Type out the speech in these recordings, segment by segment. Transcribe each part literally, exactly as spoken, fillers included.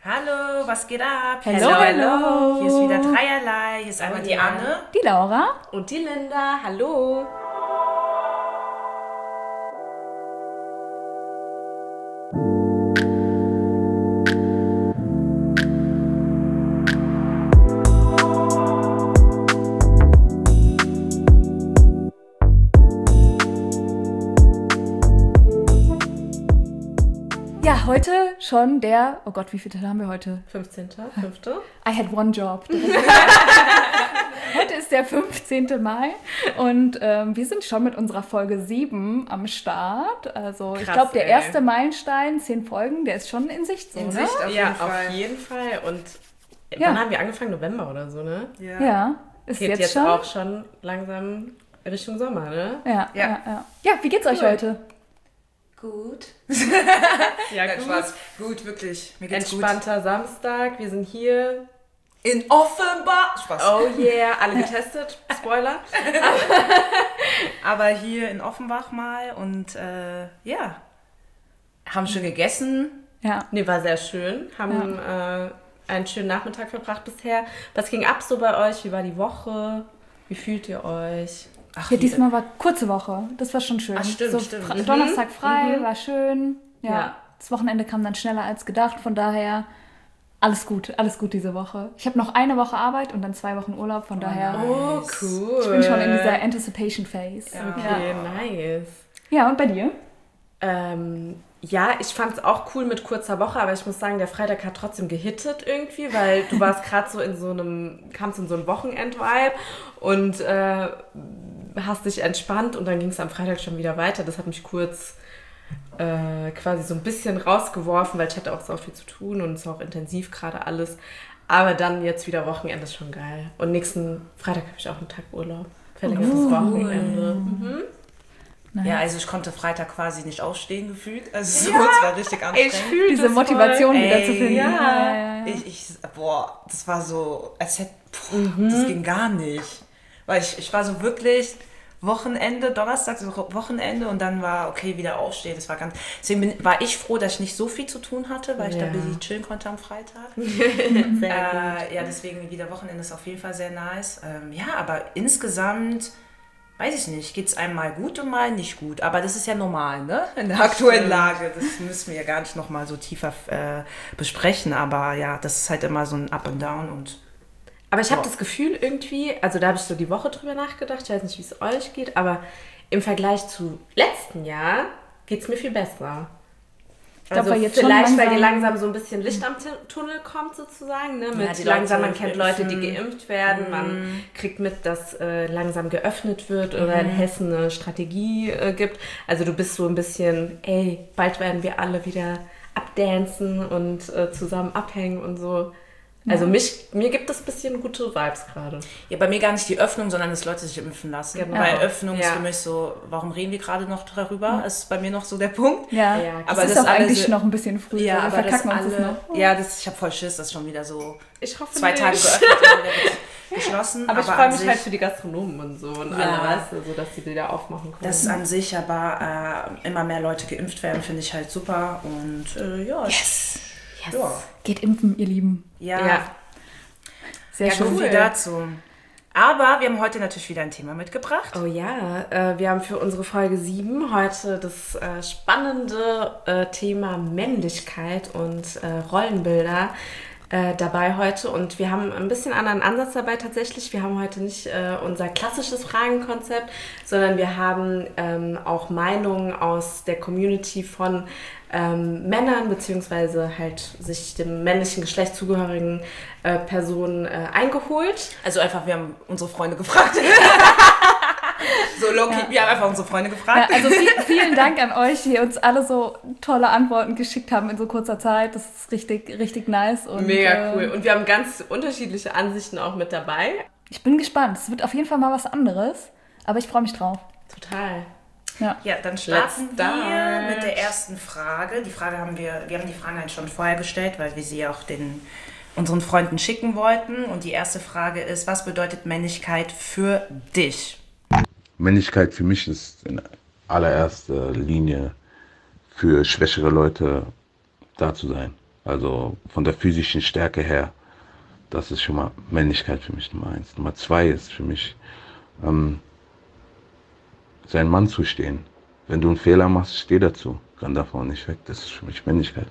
Hallo, was geht ab? Hello, hello. Hier ist wieder Dreierlei. Hier ist einmal die Anne. Die Laura. Und die Linda. Hallo. Ja, heute schon der, oh Gott, wie viele Tage haben wir heute? fünfzehnter fünfte I had one job. Heute ist der fünfzehnte Mai und ähm, wir sind schon mit unserer Folge sieben am Start. Also Krass, ich glaube, der ey. erste Meilenstein, zehn Folgen, der ist schon in Sicht so, In ne? Sicht auf Ja, jeden Fall. auf jeden Fall. Und Ja. wann haben wir angefangen? November oder so, ne? Ja. Ja, ist Geht jetzt, jetzt schon. auch schon langsam Richtung Sommer, ne? Ja, ja, Ja. ja. Ja, wie geht's euch Cool. heute? Gut. Ja, Nein, Spaß. Gut, wirklich. Mir geht's Entspannter Samstag. Wir sind hier. gut. In Offenbach. Spaß. Oh yeah, alle getestet. Spoiler. Aber hier in Offenbach mal und äh, ja. Haben schon gegessen. Ja. Nee, war sehr schön. Haben äh, einen schönen Nachmittag verbracht bisher. Was ging ab so bei euch? Wie war die Woche? Wie fühlt ihr euch? Ach, Ja, wie- diesmal war kurze Woche. Das war schon schön. Ach, stimmt, so stimmt. Fra- Mhm. Donnerstag frei, Mhm. war schön. Ja. Ja. Das Wochenende kam dann schneller als gedacht. Von daher alles gut, alles gut diese Woche. Ich habe noch eine Woche Arbeit und dann zwei Wochen Urlaub. Von daher, Oh, Nice. cool. ich bin schon in dieser Anticipation Phase. Ja. Okay, nice. Ja, und bei dir? Ähm, ja, ich fand es auch cool mit kurzer Woche, aber ich muss sagen, der Freitag hat trotzdem gehittet irgendwie, weil du warst gerade so in so einem, kamst in so einen Wochenend-Vibe und äh, hast dich entspannt und dann ging es am Freitag schon wieder weiter. Das hat mich kurz äh, quasi so ein bisschen rausgeworfen, weil ich hatte auch so viel zu tun und es war auch intensiv gerade alles. Aber dann jetzt wieder Wochenende ist schon geil. Und nächsten Freitag habe ich auch einen Tag Urlaub. Verlängertes Oh, Wochenende. Mhm. Nice. Ja, also ich konnte Freitag quasi nicht aufstehen gefühlt. Also so, es war richtig anstrengend. fühl Diese das Motivation voll. wieder Ey, zu finden. ja. ja, ja. Ich, ich, boah, das war so, als hätte, boah, das ging gar nicht. Weil ich, ich war so wirklich Wochenende, Donnerstag, so Wochenende und dann war, okay, wieder aufstehen. Das war ganz, deswegen bin, war ich froh, dass ich nicht so viel zu tun hatte, weil ich Ja. da busy chillen konnte am Freitag. Sehr gut. Äh, ja, deswegen wieder Wochenende ist auf jeden Fall sehr nice. Ähm, ja, aber insgesamt, weiß ich nicht, geht es einem mal gut und mal nicht gut. Aber das ist ja normal, ne? In der aktuellen Lage. Das müssen wir ja gar nicht nochmal so tiefer äh, besprechen. Aber ja, das ist halt immer so ein Up and Down und Aber ich habe Ja. das Gefühl irgendwie, also da habe ich so die Woche drüber nachgedacht, ich weiß nicht, wie es euch geht, aber im Vergleich zu letzten Jahr geht es mir viel besser. glaub, Also weil jetzt schon vielleicht, weil langsam- dir langsam so ein bisschen Licht am T- Tunnel kommt sozusagen, ne? Mit die langsam, Leute man kennt Leute, die impfen. geimpft werden, man kriegt mit, dass äh, langsam geöffnet wird oder in Hessen eine Strategie äh, gibt. Also du bist so ein bisschen, ey, bald werden wir alle wieder abdancen und äh, zusammen abhängen und so. Also mich, mir gibt es ein bisschen gute Vibes gerade. ja, bei mir gar nicht die Öffnung, sondern dass Leute sich impfen lassen. Genau. Weil Öffnung ist Ja. für mich so, warum reden wir gerade noch darüber? Ist bei mir noch so der Punkt. Ja, Ja, das aber ist das auch alle eigentlich so- noch ein bisschen früh. Ja, wir aber das verkacken uns das alle, noch. ja, das, ich habe voll Schiss, dass schon wieder so Ich hoffe zwei nicht. Tage geöffnet und wieder wird geschlossen. Aber ich an freue mich sich- halt für die Gastronomen und so und Ja. alle, weißt du, so dass die wieder aufmachen können. Das ist an sich, aber äh, immer mehr Leute geimpft werden, finde ich halt super. Und äh, ja, Yes. ja. Geht impfen, ihr Lieben. Ja, Ja. Sehr ja, schön. so viel dazu. Aber wir haben heute natürlich wieder ein Thema mitgebracht. Oh ja, äh, wir haben für unsere Folge sieben heute das äh, spannende äh, Thema Männlichkeit und äh, Rollenbilder äh, dabei heute. Und wir haben ein bisschen anderen Ansatz dabei tatsächlich. Wir haben heute nicht äh, unser klassisches Fragenkonzept, sondern wir haben ähm, auch Meinungen aus der Community von ähm, Männern beziehungsweise halt sich dem männlichen Geschlecht zugehörigen äh, Personen äh, eingeholt. Also einfach, wir haben unsere Freunde gefragt. so Loki, wir haben einfach unsere Freunde Ja, gefragt. also viel, vielen Dank an euch, die uns alle so tolle Antworten geschickt haben in so kurzer Zeit. Das ist richtig, richtig nice. Und, Mega äh, cool. Und wir haben ganz unterschiedliche Ansichten auch mit dabei. Ich bin gespannt. Es wird auf jeden Fall mal was anderes, aber ich freue mich drauf. Total. Ja. Ja, dann starten Let's wir start. mit der ersten Frage. Die Frage haben wir, wir haben die Fragen halt schon vorher gestellt, weil wir sie auch den unseren Freunden schicken wollten. Und die erste Frage ist, was bedeutet Männlichkeit für dich? Männlichkeit für mich ist in allererster Linie für schwächere Leute da zu sein. Also von der physischen Stärke her, das ist schon mal Männlichkeit für mich Nummer eins. Nummer zwei ist für mich, ähm, sein Mann zu stehen. Wenn du einen Fehler machst, steh dazu. Renn davon nicht weg. Das ist für mich Männlichkeit.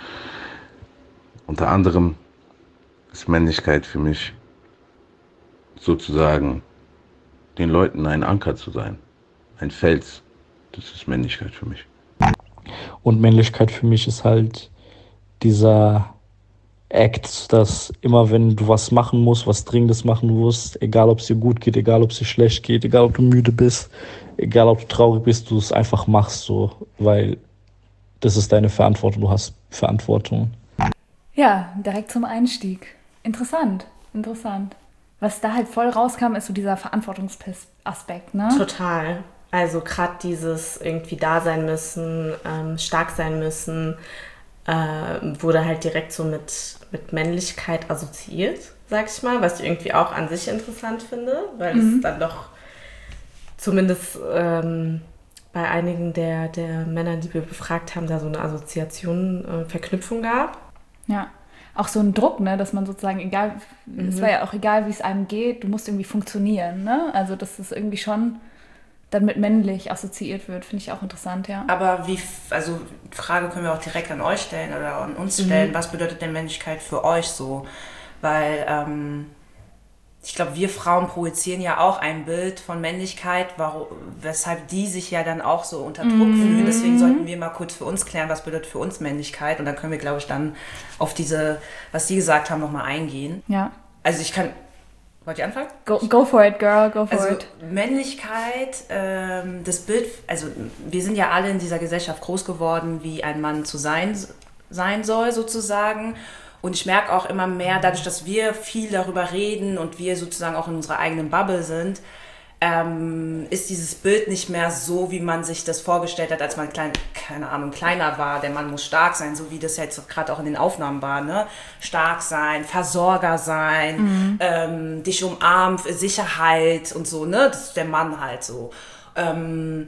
Unter anderem ist Männlichkeit für mich sozusagen den Leuten ein Anker zu sein. Ein Fels. Das ist Männlichkeit für mich. Und Männlichkeit für mich ist halt dieser Act, dass immer wenn du was machen musst, was Dringendes machen musst, egal ob es dir gut geht, egal ob es dir schlecht geht, egal ob du müde bist, egal ob du traurig bist, du es einfach machst so, weil das ist deine Verantwortung, du hast Verantwortung. Ja, direkt zum Einstieg. Interessant, interessant. Was da halt voll rauskam, ist so dieser Verantwortungsaspekt, ne? Total. Also gerade dieses irgendwie da sein müssen, ähm, stark sein müssen, äh, wurde halt direkt so mit, mit Männlichkeit assoziiert, sag ich mal, was ich irgendwie auch an sich interessant finde, weil mhm. es dann doch zumindest ähm, bei einigen der, der Männer, die wir befragt haben, da so eine Assoziation, äh, Verknüpfung gab. Ja, auch so ein Druck, ne, dass man sozusagen, egal, mhm. es war ja auch egal, wie es einem geht, du musst irgendwie funktionieren, ne? Also dass das irgendwie schon dann mit männlich assoziiert wird, finde ich auch interessant, ja. Aber wie, also die Frage können wir auch direkt an euch stellen oder an uns stellen, mhm. was bedeutet denn Männlichkeit für euch so? Weil ähm, ich glaube, wir Frauen projizieren ja auch ein Bild von Männlichkeit, warum, weshalb die sich ja dann auch so unter Druck mhm. fühlen. Deswegen sollten wir mal kurz für uns klären, was bedeutet für uns Männlichkeit. Und dann können wir, glaube ich, dann auf diese, was die gesagt haben, nochmal eingehen. Ja. Also ich kann... Wollt ihr anfangen? Go, go for it, girl, go for also it. Männlichkeit, ähm, das Bild, also wir sind ja alle in dieser Gesellschaft groß geworden, wie ein Mann zu sein, sein soll sozusagen. Und ich merke auch immer mehr, dadurch, dass wir viel darüber reden und wir sozusagen auch in unserer eigenen Bubble sind, ähm, ist dieses Bild nicht mehr so, wie man sich das vorgestellt hat, als man klein, keine Ahnung, kleiner war. Der Mann muss stark sein, so wie das jetzt gerade auch in den Aufnahmen war. Ne? Stark sein, Versorger sein, mhm. ähm, dich umarmen, Sicherheit und so. Ne? Das ist der Mann halt so. Ähm,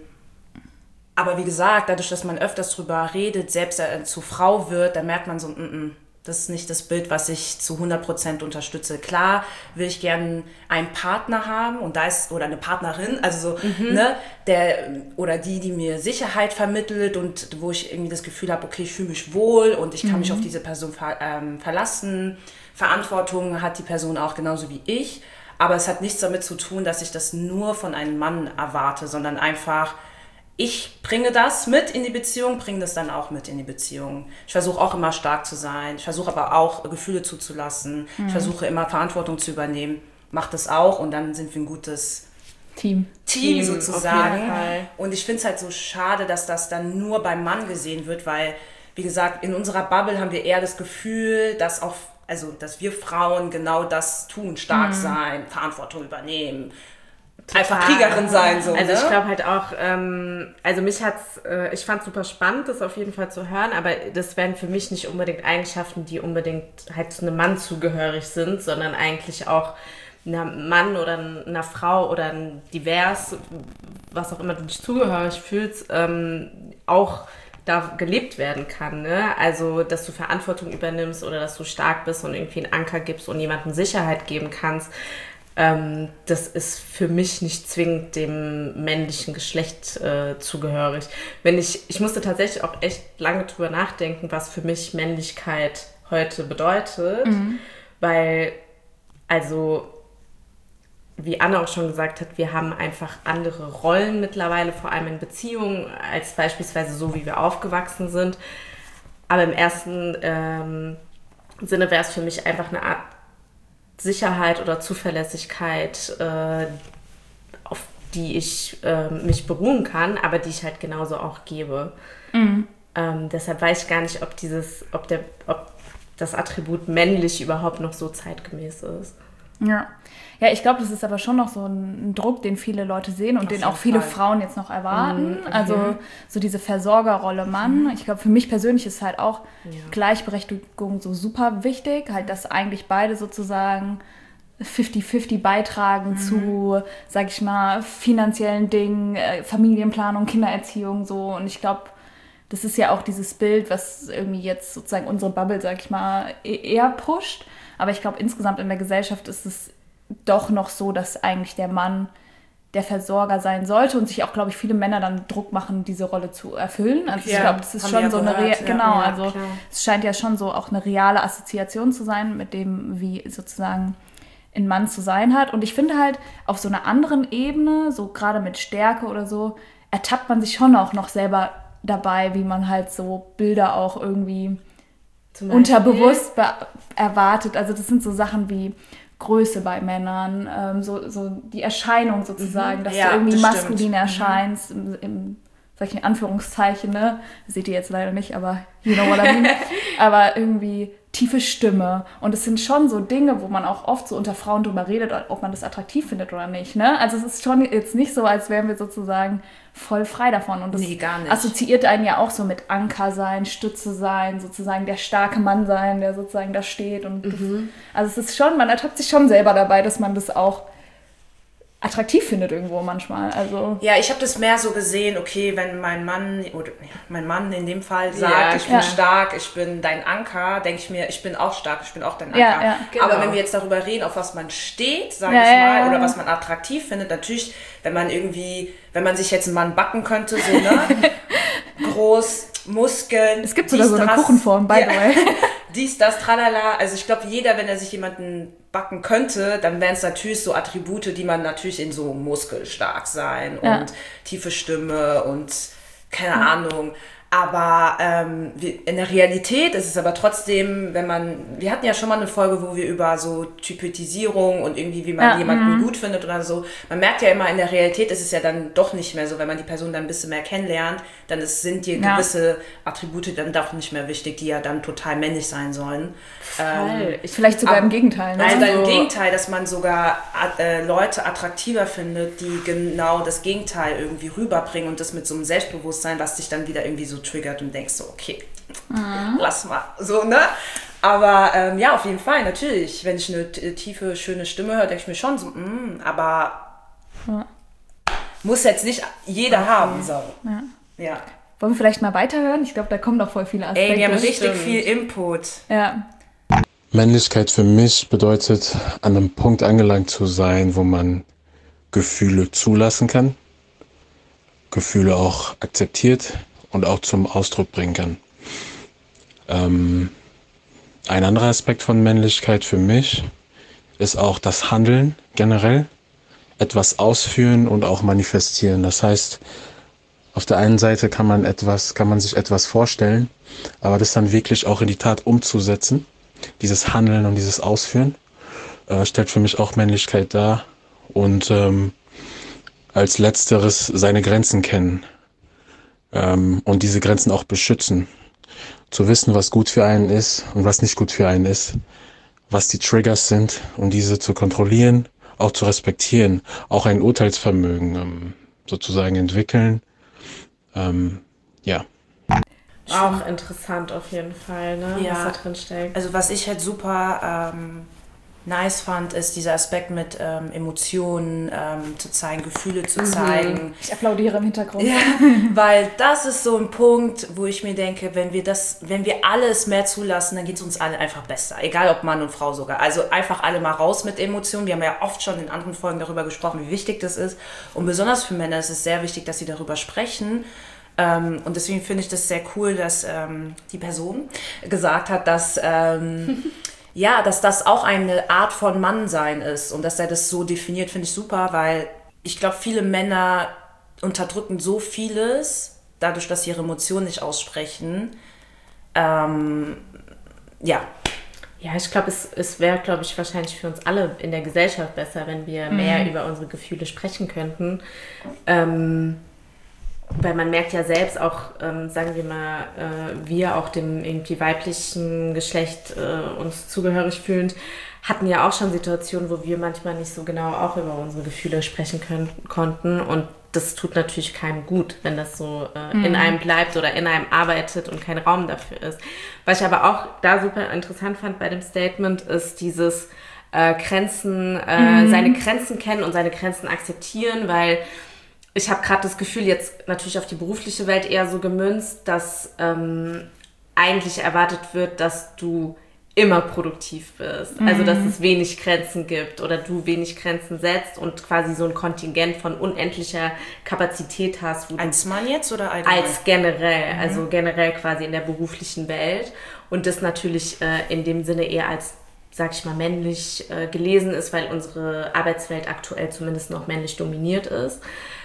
aber wie gesagt, dadurch, dass man öfters drüber redet, selbst äh, zur Frau wird, dann merkt man so, mm, mm, das ist nicht das Bild, was ich zu hundert Prozent unterstütze. Klar will ich gerne einen Partner haben und da ist, oder eine Partnerin, also so, mhm. ne, der, oder die, die mir Sicherheit vermittelt und wo ich irgendwie das Gefühl habe, okay, ich fühle mich wohl und ich kann mhm. mich auf diese Person ver, ähm, verlassen. Verantwortung hat die Person auch genauso wie ich, aber es hat nichts damit zu tun, dass ich das nur von einem Mann erwarte, sondern einfach, ich bringe das mit in die Beziehung, bringe das dann auch mit in die Beziehung. Ich versuche auch immer stark zu sein. Ich versuche aber auch Gefühle zuzulassen. Mhm. Ich versuche immer Verantwortung zu übernehmen. Mach das auch und dann sind wir ein gutes Team, Team, Team sozusagen. Und ich finde es halt so schade, dass das dann nur beim Mann gesehen wird, weil, wie gesagt, in unserer Bubble haben wir eher das Gefühl, dass auch, also, dass wir Frauen genau das tun, stark mhm. sein, Verantwortung übernehmen. Total. Einfach Kriegerin sein, so. Also ne? ich glaube halt auch, ähm, also mich hat's, äh, ich fand es super spannend, das auf jeden Fall zu hören, aber das wären für mich nicht unbedingt Eigenschaften, die unbedingt halt zu einem Mann zugehörig sind, sondern eigentlich auch einem Mann oder einer Frau oder ein divers, was auch immer du dich zugehörig fühlst, ähm, auch da gelebt werden kann, ne? Also, dass du Verantwortung übernimmst oder dass du stark bist und irgendwie einen Anker gibst und jemandem Sicherheit geben kannst. Ähm, das ist für mich nicht zwingend dem männlichen Geschlecht äh, zugehörig. Wenn ich, ich musste tatsächlich auch echt lange drüber nachdenken, was für mich Männlichkeit heute bedeutet, mhm. weil, also, wie Anna auch schon gesagt hat, wir haben einfach andere Rollen mittlerweile, vor allem in Beziehungen, als beispielsweise so, wie wir aufgewachsen sind. Aber im ersten ähm, Sinne wäre es für mich einfach eine Art Sicherheit oder Zuverlässigkeit, äh, auf die ich äh, mich beruhen kann, aber die ich halt genauso auch gebe. Mhm. Ähm, deshalb weiß ich gar nicht, ob dieses, ob der, ob das Attribut männlich überhaupt noch so zeitgemäß ist. Ja. Ja, ich glaube, das ist aber schon noch so ein Druck, den viele Leute sehen und auf den auch viele Fall. Frauen jetzt noch erwarten. Mhm, okay. Also so diese Versorgerrolle Mann. Mhm. Ich glaube, für mich persönlich ist halt auch ja. Gleichberechtigung so super wichtig. Halt, dass eigentlich beide sozusagen fünfzig fünfzig beitragen mhm. zu, sag ich mal, finanziellen Dingen, Familienplanung, Kindererziehung so. Und ich glaube, das ist ja auch dieses Bild, was irgendwie jetzt sozusagen unsere Bubble, sag ich mal, eher pusht. Aber ich glaube, insgesamt in der Gesellschaft ist es doch noch so, dass eigentlich der Mann der Versorger sein sollte und sich auch, glaube ich, viele Männer dann Druck machen, diese Rolle zu erfüllen. Also ja, ich glaube, das ist schon so gehört, eine, Re- ja. genau, ja, also klar. Es scheint ja schon so auch eine reale Assoziation zu sein mit dem, wie sozusagen ein Mann zu sein hat. Und ich finde halt, auf so einer anderen Ebene, so gerade mit Stärke oder so, ertappt man sich schon auch noch selber dabei, wie man halt so Bilder auch irgendwie unterbewusst be- erwartet. Also das sind so Sachen wie Größe bei Männern, ähm, so, so die Erscheinung sozusagen, mhm. dass ja, du irgendwie maskulin stimmt. erscheinst, mhm. im, im sag ich in Anführungszeichen, ne? Das seht ihr jetzt leider nicht, aber you know what I mean. Aber irgendwie tiefe Stimme. Und es sind schon so Dinge, wo man auch oft so unter Frauen drüber redet, ob man das attraktiv findet oder nicht. Ne? Also es ist schon jetzt nicht so, als wären wir sozusagen voll frei davon. Und das nee, gar nicht. assoziiert einen ja auch so mit Anker sein, Stütze sein, sozusagen der starke Mann sein, der sozusagen da steht. Und mhm. das, also es ist schon, man ertappt sich schon selber dabei, dass man das auch attraktiv findet irgendwo manchmal. Also ja, ich habe das mehr so gesehen, okay, wenn mein Mann, oder mein Mann in dem Fall sagt, ja, ich bin ja. stark, ich bin dein Anker, denke ich mir, ich bin auch stark, ich bin auch dein Anker. Ja, ja, genau. Aber wenn wir jetzt darüber reden, auf was man steht, sage ja, ich mal, ja, oder was man attraktiv findet, natürlich, wenn man irgendwie, wenn man sich jetzt einen Mann backen könnte, so, ne, groß, Muskeln. Es gibt sogar so eine Kuchenform, by the way. Dies, das, tralala. Also ich glaube, jeder, wenn er sich jemanden backen könnte, dann wären es natürlich so Attribute, die man natürlich in so muskelstark sein ja. und tiefe Stimme und keine ja. Ahnung. Aber ähm, in der Realität ist es aber trotzdem, wenn man, wir hatten ja schon mal eine Folge, wo wir über so Typetisierung und irgendwie, wie man ja, jemanden mh. gut findet oder so. Man merkt ja immer, in der Realität ist es ja dann doch nicht mehr so, wenn man die Person dann ein bisschen mehr kennenlernt, dann ist, sind dir ja. gewisse Attribute dann doch nicht mehr wichtig, die ja dann total männlich sein sollen. Ähm, Vielleicht sogar aber, im Gegenteil. Ne? Also dann im Gegenteil, dass man sogar äh, Leute attraktiver findet, die genau das Gegenteil irgendwie rüberbringen und das mit so einem Selbstbewusstsein, was dich dann wieder irgendwie so triggert und denkst so, okay, mhm. lass mal, so, ne? Aber ähm, ja, auf jeden Fall, natürlich, wenn ich eine t- tiefe, schöne Stimme höre, denke ich mir schon so, mm, aber ja. muss jetzt nicht jeder okay. haben, so. Ja. ja. Wollen wir vielleicht mal weiterhören? Ich glaube, da kommen doch voll viele Aspekte. Ey, wir haben richtig Stimmt. viel Input. Ja. Männlichkeit für mich bedeutet, an einem Punkt angelangt zu sein, wo man Gefühle zulassen kann, Gefühle auch akzeptiert und auch zum Ausdruck bringen kann. Ähm, ein anderer Aspekt von Männlichkeit für mich ist auch das Handeln generell, etwas ausführen und auch manifestieren. Das heißt, auf der einen Seite kann man etwas, kann man sich etwas vorstellen, aber das dann wirklich auch in die Tat umzusetzen, dieses Handeln und dieses Ausführen, äh, stellt für mich auch Männlichkeit dar. Und ähm, als Letzteres seine Grenzen kennen ähm, und diese Grenzen auch beschützen. Zu wissen, was gut für einen ist und was nicht gut für einen ist, was die Triggers sind und diese zu kontrollieren, auch zu respektieren, auch ein Urteilsvermögen ähm, sozusagen entwickeln. Ähm, ja. Auch interessant auf jeden Fall, ne? Ja. Was da drin steckt. Also was ich halt super ähm, nice fand, ist dieser Aspekt mit ähm, Emotionen ähm, zu zeigen, Gefühle zu zeigen. Mhm. Ich applaudiere im Hintergrund. Ja, weil das ist so ein Punkt, wo ich mir denke, wenn wir das, wenn wir alles mehr zulassen, dann geht es uns allen einfach besser. Egal ob Mann und Frau sogar. Also einfach alle mal raus mit Emotionen. Wir haben ja oft schon in anderen Folgen darüber gesprochen, wie wichtig das ist. Und besonders für Männer ist es sehr wichtig, dass sie darüber sprechen. Ähm, und deswegen finde ich das sehr cool, dass ähm, die Person gesagt hat, dass ähm, ja, dass das auch eine Art von Mannsein ist und dass er das so definiert, finde ich super, weil ich glaube, viele Männer unterdrücken so vieles, dadurch, dass sie ihre Emotionen nicht aussprechen. Ähm, ja. Ja, ich glaube, es, es wäre, glaube ich, wahrscheinlich für uns alle in der Gesellschaft besser, wenn wir mhm. mehr über unsere Gefühle sprechen könnten. Ähm, Weil man merkt ja selbst auch, ähm, sagen wir mal, äh, wir auch dem irgendwie weiblichen Geschlecht äh, uns zugehörig fühlend, hatten ja auch schon Situationen, wo wir manchmal nicht so genau auch über unsere Gefühle sprechen können, konnten. Und das tut natürlich keinem gut, wenn das so äh, mhm. in einem bleibt oder in einem arbeitet und kein Raum dafür ist. Was ich aber auch da super interessant fand bei dem Statement, ist dieses äh, Grenzen, äh, mhm. seine Grenzen kennen und seine Grenzen akzeptieren, weil ich habe gerade das Gefühl, jetzt natürlich auf die berufliche Welt eher so gemünzt, dass ähm, eigentlich erwartet wird, dass du immer produktiv bist. Mhm. Also, dass es wenig Grenzen gibt oder du wenig Grenzen setzt und quasi so ein Kontingent von unendlicher Kapazität hast. Wo als Mann jetzt oder allgemein? Als generell, mhm. also generell quasi in der beruflichen Welt. Und das natürlich äh, in dem Sinne eher als, sag ich mal, männlich äh, gelesen ist, weil unsere Arbeitswelt aktuell zumindest noch männlich dominiert ist.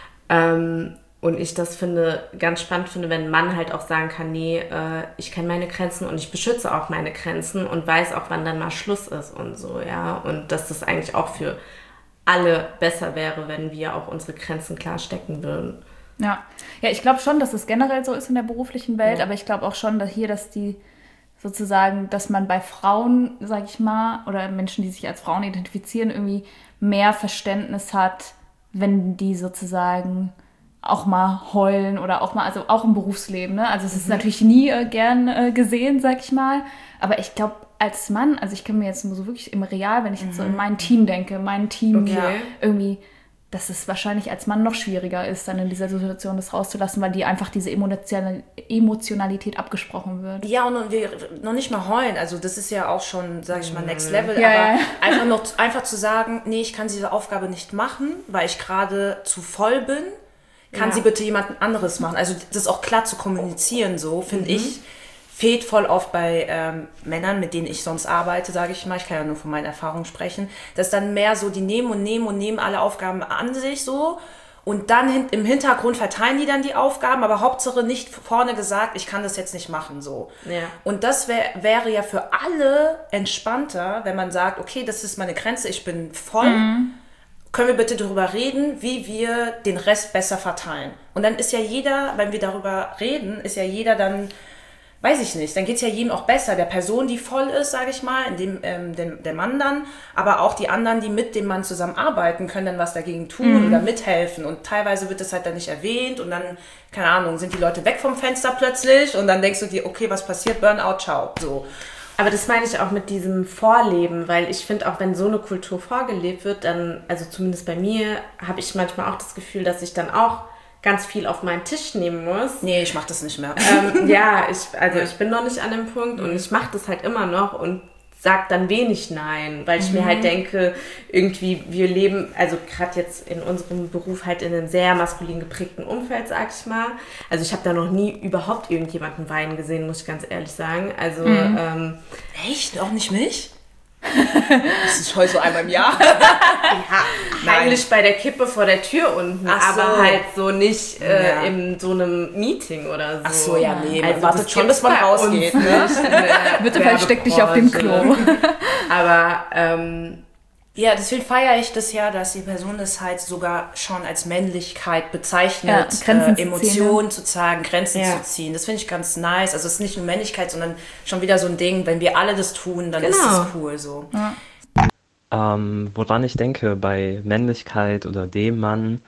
Ähm, Und ich das finde, ganz spannend finde, wenn ein Mann halt auch sagen kann, nee, äh, ich kenne meine Grenzen und ich beschütze auch meine Grenzen und weiß auch, wann dann mal Schluss ist und so, ja. Und dass das eigentlich auch für alle besser wäre, wenn wir auch unsere Grenzen klar stecken würden. Ja, ja, ich glaube schon, dass es generell so ist in der beruflichen Welt, Ja. aber ich glaube auch schon, dass hier, dass die sozusagen, dass man bei Frauen, sag ich mal, oder Menschen, die sich als Frauen identifizieren, irgendwie mehr Verständnis hat, wenn die sozusagen auch mal heulen oder auch mal, also auch im Berufsleben, ne? Also es ist mhm. natürlich nie äh, gern äh, gesehen, sag ich mal. Aber ich glaube, als Mann, also ich kann mir jetzt nur so wirklich im Real, wenn ich jetzt mhm. so in mein Team denke, mein Team Okay. irgendwie, dass es wahrscheinlich als Mann noch schwieriger ist, dann in dieser Situation das rauszulassen, weil die einfach diese Emotional- Emotionalität abgesprochen wird. Ja, und, und wir noch nicht mal heulen, also das ist ja auch schon, sag ich mal, Next Level, Ja, aber ja. einfach noch einfach zu sagen, nee, ich kann diese Aufgabe nicht machen, weil ich gerade zu voll bin. Kann Ja. sie bitte jemand anderes machen? Also das auch klar zu kommunizieren, so finde Mhm. ich, fehlt voll oft bei ähm, Männern, mit denen ich sonst arbeite, sage ich mal. Ich kann ja nur von meinen Erfahrungen sprechen. Dass dann mehr so, die nehmen und nehmen und nehmen alle Aufgaben an sich so und dann hin, im Hintergrund verteilen die dann die Aufgaben, aber Hauptsache nicht vorne gesagt, ich kann das jetzt nicht machen, so. Ja. Und das wär, wäre ja für alle entspannter, wenn man sagt, okay, das ist meine Grenze, ich bin voll. Mhm. Können wir bitte darüber reden, wie wir den Rest besser verteilen. Und dann ist ja jeder, wenn wir darüber reden, ist ja jeder dann, weiß ich nicht, dann geht es ja jedem auch besser. Der Person, die voll ist, sage ich mal, in dem, ähm, dem, der Mann dann, aber auch die anderen, die mit dem Mann zusammenarbeiten, können dann was dagegen tun mhm. oder mithelfen. Und teilweise wird das halt dann nicht erwähnt und dann, keine Ahnung, sind die Leute weg vom Fenster plötzlich und dann denkst du dir, okay, was passiert? Burnout, ciao. So. Aber das meine ich auch mit diesem Vorleben, weil ich finde, auch wenn so eine Kultur vorgelebt wird, dann, also zumindest bei mir, habe ich manchmal auch das Gefühl, dass ich dann auch ganz viel auf meinen Tisch nehmen muss. Nee, ich mach das nicht mehr. Ähm, ja, ich, also ich bin noch nicht an dem Punkt und ich mache das halt immer noch und sag dann wenig Nein, weil ich mhm. mir halt denke, irgendwie wir leben, also gerade jetzt in unserem Beruf halt in einem sehr maskulin geprägten Umfeld, sag ich mal. Also ich habe da noch nie überhaupt irgendjemanden weinen gesehen, muss ich ganz ehrlich sagen. Also Mhm. ähm, Echt? Auch nicht mich? Das ist heute so einmal im Jahr. ja, eigentlich bei der Kippe vor der Tür unten, Ach so. aber halt so nicht äh, Ja. in so einem Meeting oder so. Ach so, ja, nee, man Also wartet das schon, gibt's bis man bei rausgeht, uns ne? nicht in der Bitte versteck dich auf dem Klo. Aber ähm, Ja, deswegen feiere ich das ja, dass die Person das halt sogar schon als Männlichkeit bezeichnet, Ja, Grenzen äh, zu Emotionen zu zeigen, Grenzen Ja. zu ziehen. Das finde ich ganz nice. Also es ist nicht nur Männlichkeit, sondern schon wieder so ein Ding, wenn wir alle das tun, dann ist Genau. es cool so. Ähm, woran ich denke bei Männlichkeit oder dem Mann,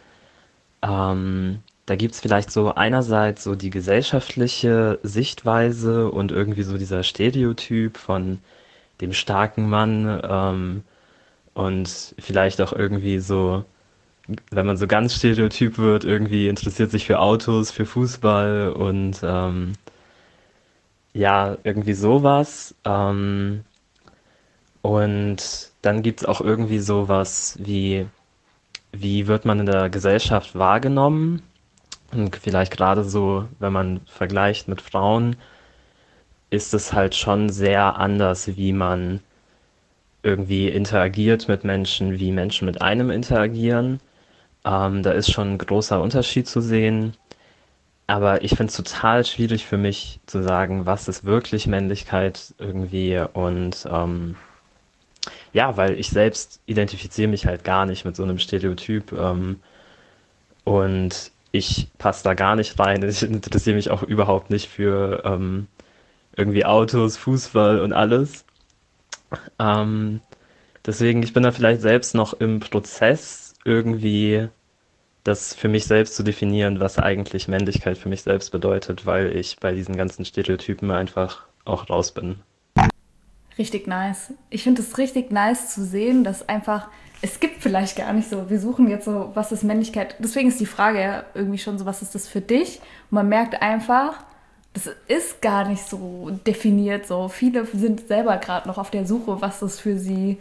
ähm, da gibt es vielleicht so einerseits so die gesellschaftliche Sichtweise und irgendwie so dieser Stereotyp von dem starken Mann ähm, und vielleicht auch irgendwie so, wenn man so ganz stereotyp wird, irgendwie interessiert sich für Autos, für Fußball und ähm, ja, irgendwie sowas. Ähm, und dann gibt es auch irgendwie sowas wie, wie wird man in der Gesellschaft wahrgenommen? Und vielleicht gerade so, wenn man vergleicht mit Frauen, ist es halt schon sehr anders, wie man irgendwie interagiert mit Menschen, wie Menschen mit einem interagieren. Ähm, da ist schon ein großer Unterschied zu sehen. Aber ich finde es total schwierig für mich zu sagen, was ist wirklich Männlichkeit irgendwie und ähm, ja, weil ich selbst identifiziere mich halt gar nicht mit so einem Stereotyp ähm, und ich passe da gar nicht rein. Ich interessiere mich auch überhaupt nicht für ähm, irgendwie Autos, Fußball und alles. Ähm, deswegen, ich bin da vielleicht selbst noch im Prozess, irgendwie das für mich selbst zu definieren, was eigentlich Männlichkeit für mich selbst bedeutet, weil ich bei diesen ganzen Stereotypen einfach auch raus bin. Richtig nice. Ich finde es richtig nice zu sehen, dass einfach es gibt vielleicht gar nicht so, wir suchen jetzt so, was ist Männlichkeit? Deswegen ist die Frage ja irgendwie schon so, was ist das für dich? Und man merkt einfach, das ist gar nicht so definiert so. Viele sind selber gerade noch auf der Suche, was das für sie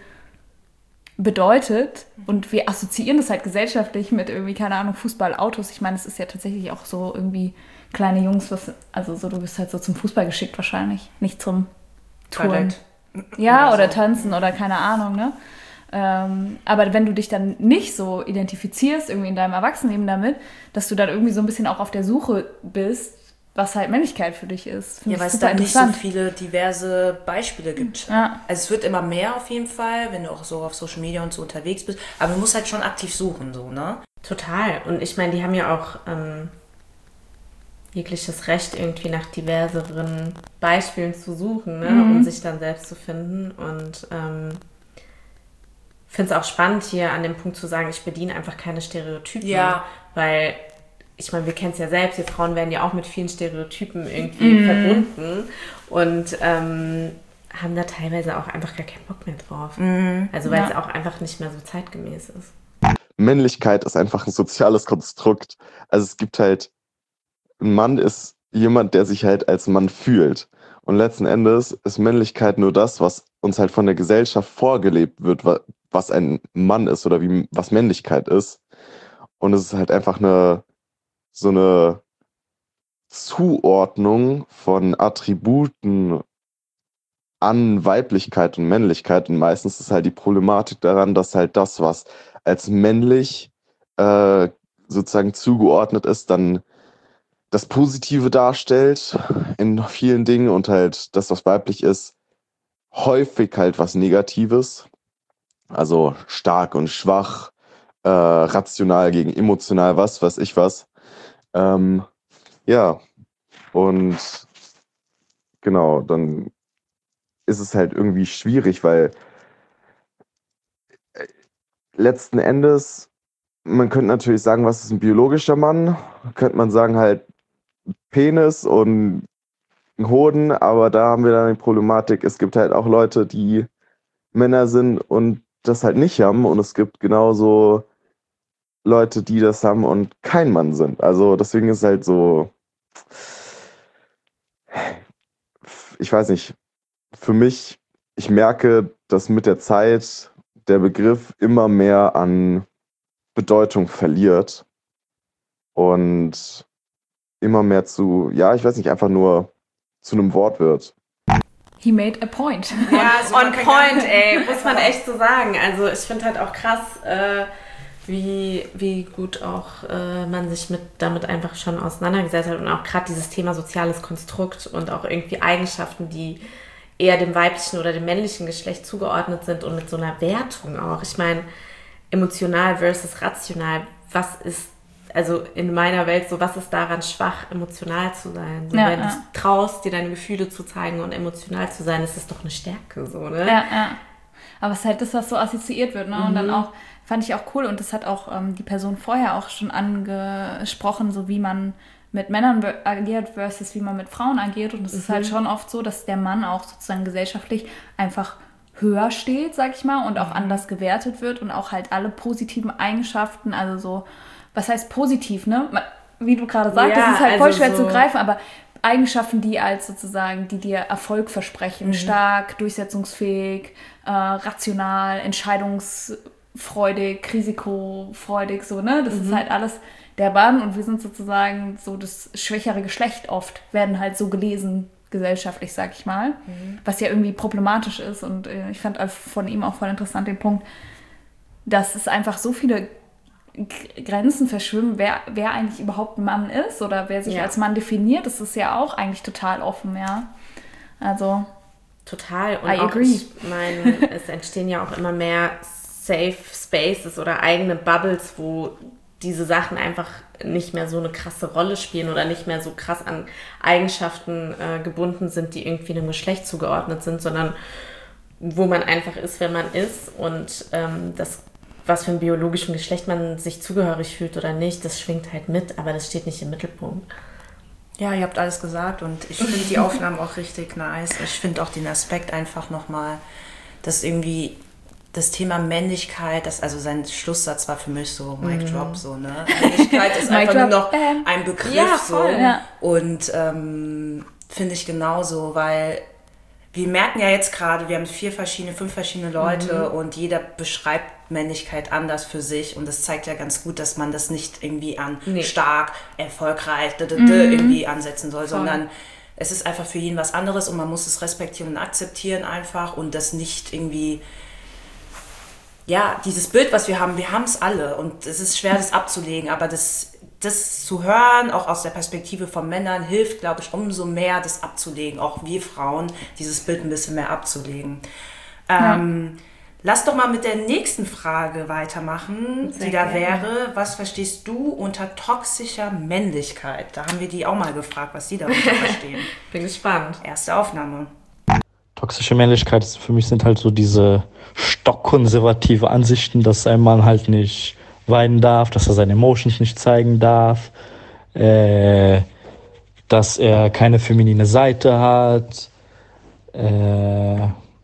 bedeutet. Und wir assoziieren das halt gesellschaftlich mit irgendwie, keine Ahnung, Fußball, Autos. Ich meine, es ist ja tatsächlich auch so irgendwie kleine Jungs, was, also so, du bist halt so zum Fußball geschickt wahrscheinlich, nicht zum Touren. Ja, oder tanzen oder keine Ahnung, ne? Ähm, aber wenn du dich dann nicht so identifizierst, irgendwie in deinem Erwachsenenleben damit, dass du dann irgendwie so ein bisschen auch auf der Suche bist, was halt Männlichkeit für dich ist. Ja, weil es da nicht so viele diverse Beispiele gibt. Ja. Also es wird immer mehr auf jeden Fall, wenn du auch so auf Social Media und so unterwegs bist. Aber du musst halt schon aktiv suchen, so, ne? Total. Und ich meine, die haben ja auch ähm, jegliches Recht, irgendwie nach diverseren Beispielen zu suchen, ne? Mhm. Um sich dann selbst zu finden. Und ähm, finde es auch spannend, hier an dem Punkt zu sagen, ich bediene einfach keine Stereotypen. Ja. Weil, ich meine, wir kennen es ja selbst, wir Frauen werden ja auch mit vielen Stereotypen irgendwie mm. verbunden und ähm, haben da teilweise auch einfach gar keinen Bock mehr drauf. Mm. Also weil ja. es auch einfach nicht mehr so zeitgemäß ist. Männlichkeit ist einfach ein soziales Konstrukt. Also es gibt halt, ein Mann ist jemand, der sich halt als Mann fühlt. Und letzten Endes ist Männlichkeit nur das, was uns halt von der Gesellschaft vorgelebt wird, was ein Mann ist oder wie was Männlichkeit ist. Und es ist halt einfach eine so eine Zuordnung von Attributen an Weiblichkeit und Männlichkeit. Und meistens ist halt die Problematik daran, dass halt das, was als männlich äh, sozusagen zugeordnet ist, dann das Positive darstellt in vielen Dingen und halt das, was weiblich ist, häufig halt was Negatives. Also stark und schwach, äh, rational gegen emotional, was weiß ich was. Ähm, ja, und genau, dann ist es halt irgendwie schwierig, weil äh, letzten Endes, man könnte natürlich sagen, was ist ein biologischer Mann? Könnte man sagen halt Penis und ein Hoden, aber da haben wir dann die Problematik, es gibt halt auch Leute, die Männer sind und das halt nicht haben und es gibt genauso Leute, die das haben und kein Mann sind. Also deswegen ist es halt so, ich weiß nicht, für mich, ich merke, dass mit der Zeit der Begriff immer mehr an Bedeutung verliert und immer mehr zu, ja, ich weiß nicht, einfach nur zu einem Wort wird. He made a point. Ja, so on point, ey, muss man echt so sagen. Also ich finde halt auch krass, äh, wie, wie gut auch äh, man sich mit damit einfach schon auseinandergesetzt hat und auch gerade dieses Thema soziales Konstrukt und auch irgendwie Eigenschaften, die eher dem weiblichen oder dem männlichen Geschlecht zugeordnet sind und mit so einer Wertung auch. Ich meine, emotional versus rational, was ist, also in meiner Welt so, was ist daran schwach, emotional zu sein? So, ja, wenn ja. du traust, dir deine Gefühle zu zeigen und emotional zu sein, ist das doch eine Stärke, so, ne? Ja, ja. Aber es ist halt das, was so assoziiert wird, ne? Mhm. Und dann auch, fand ich auch cool, und das hat auch ähm, die Person vorher auch schon angesprochen, so wie man mit Männern agiert versus wie man mit Frauen agiert. Und es mhm. ist halt schon oft so, dass der Mann auch sozusagen gesellschaftlich einfach höher steht, sag ich mal, und auch mhm. anders gewertet wird und auch halt alle positiven Eigenschaften, also so, was heißt positiv, ne? Wie du gerade sagst, ja, das ist halt voll also schwer so zu greifen, aber Eigenschaften, die als sozusagen, die dir Erfolg versprechen, mhm. stark, durchsetzungsfähig, äh, rational, entscheidungsfreudig, risikofreudig, so, ne? Das mhm. ist halt alles der Mann und wir sind sozusagen so das schwächere Geschlecht oft, werden halt so gelesen, gesellschaftlich, sag ich mal, mhm. was ja irgendwie problematisch ist und äh, ich fand von ihm auch voll interessant den Punkt, dass es einfach so viele Grenzen verschwimmen, wer, wer eigentlich überhaupt ein Mann ist oder wer sich ja. als Mann definiert, das ist ja auch eigentlich total offen, ja. Also total. Und I auch, agree. Ich meine, es entstehen ja auch immer mehr Safe Spaces oder eigene Bubbles, wo diese Sachen einfach nicht mehr so eine krasse Rolle spielen oder nicht mehr so krass an Eigenschaften äh, gebunden sind, die irgendwie einem Geschlecht zugeordnet sind, sondern wo man einfach ist, wer man ist und ähm, das was für ein biologischen Geschlecht man sich zugehörig fühlt oder nicht, das schwingt halt mit, aber das steht nicht im Mittelpunkt. Ja, ihr habt alles gesagt und ich finde die Aufnahmen auch richtig nice. Ich finde auch den Aspekt einfach nochmal, dass irgendwie das Thema Männlichkeit, das, also sein Schlusssatz war für mich so Mic Drop, so, ne? Männlichkeit ist einfach nur noch ein Begriff, ja, voll, so. Ja. Und ähm, finde ich genauso, weil wir merken ja jetzt gerade, wir haben vier verschiedene, fünf verschiedene Leute mhm. und jeder beschreibt Männlichkeit anders für sich und das zeigt ja ganz gut, dass man das nicht irgendwie an nee. stark, erfolgreich, d -d -d mhm. irgendwie ansetzen soll, voll. Sondern es ist einfach für jeden was anderes und man muss es respektieren und akzeptieren einfach und das nicht irgendwie, ja, dieses Bild, was wir haben, wir haben es alle und es ist schwer, das abzulegen, aber das, das zu hören, auch aus der Perspektive von Männern, hilft, glaube ich, umso mehr, das abzulegen, auch wir Frauen, dieses Bild ein bisschen mehr abzulegen. Ähm, ja. Lass doch mal mit der nächsten Frage weitermachen, Sehr die da gerne. wäre, was verstehst du unter toxischer Männlichkeit? Da haben wir die auch mal gefragt, was die darunter verstehen. Bin gespannt. Erste Aufnahme. Toxische Männlichkeit für mich sind halt so diese stockkonservative Ansichten, dass ein Mann halt nicht weinen darf, dass er seine Emotions nicht zeigen darf, äh, dass er keine feminine Seite hat, äh,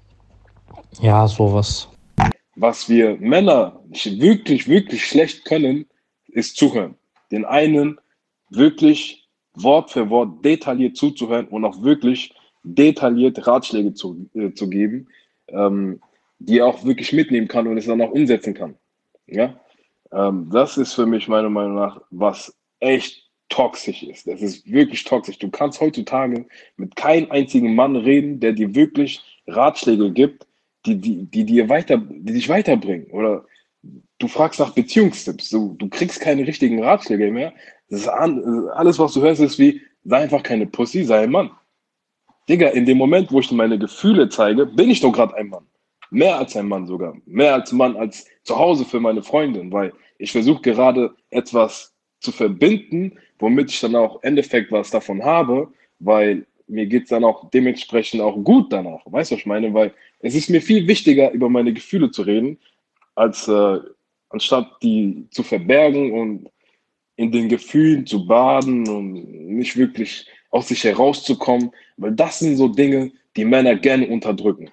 ja, sowas. Was wir Männer wirklich, wirklich schlecht können, ist zuhören. Den einen wirklich Wort für Wort detailliert zuzuhören und auch wirklich detailliert Ratschläge zu, äh, zu geben, ähm, die er auch wirklich mitnehmen kann und es dann auch umsetzen kann. Ja? Ähm, das ist für mich meiner Meinung nach, was echt toxisch ist. Das ist wirklich toxisch. Du kannst heutzutage mit keinem einzigen Mann reden, der dir wirklich Ratschläge gibt, die, die, die dir weiter, die dich weiterbringen. Oder du fragst nach Beziehungstipps. Du, du kriegst keine richtigen Ratschläge mehr. Das ist an, alles, was du hörst, ist wie, sei einfach keine Pussy, sei ein Mann. Digga, in dem Moment, wo ich dir meine Gefühle zeige, bin ich doch gerade ein Mann. Mehr als ein Mann sogar. Mehr als Mann als zu Hause für meine Freundin, weil ich versuche gerade etwas zu verbinden, womit ich dann auch im Endeffekt was davon habe, weil mir geht es dann auch dementsprechend auch gut danach. Weißt du, was ich meine? Weil es ist mir viel wichtiger, über meine Gefühle zu reden, als äh, anstatt die zu verbergen und in den Gefühlen zu baden und nicht wirklich aus sich herauszukommen, weil das sind so Dinge, die Männer gerne unterdrücken.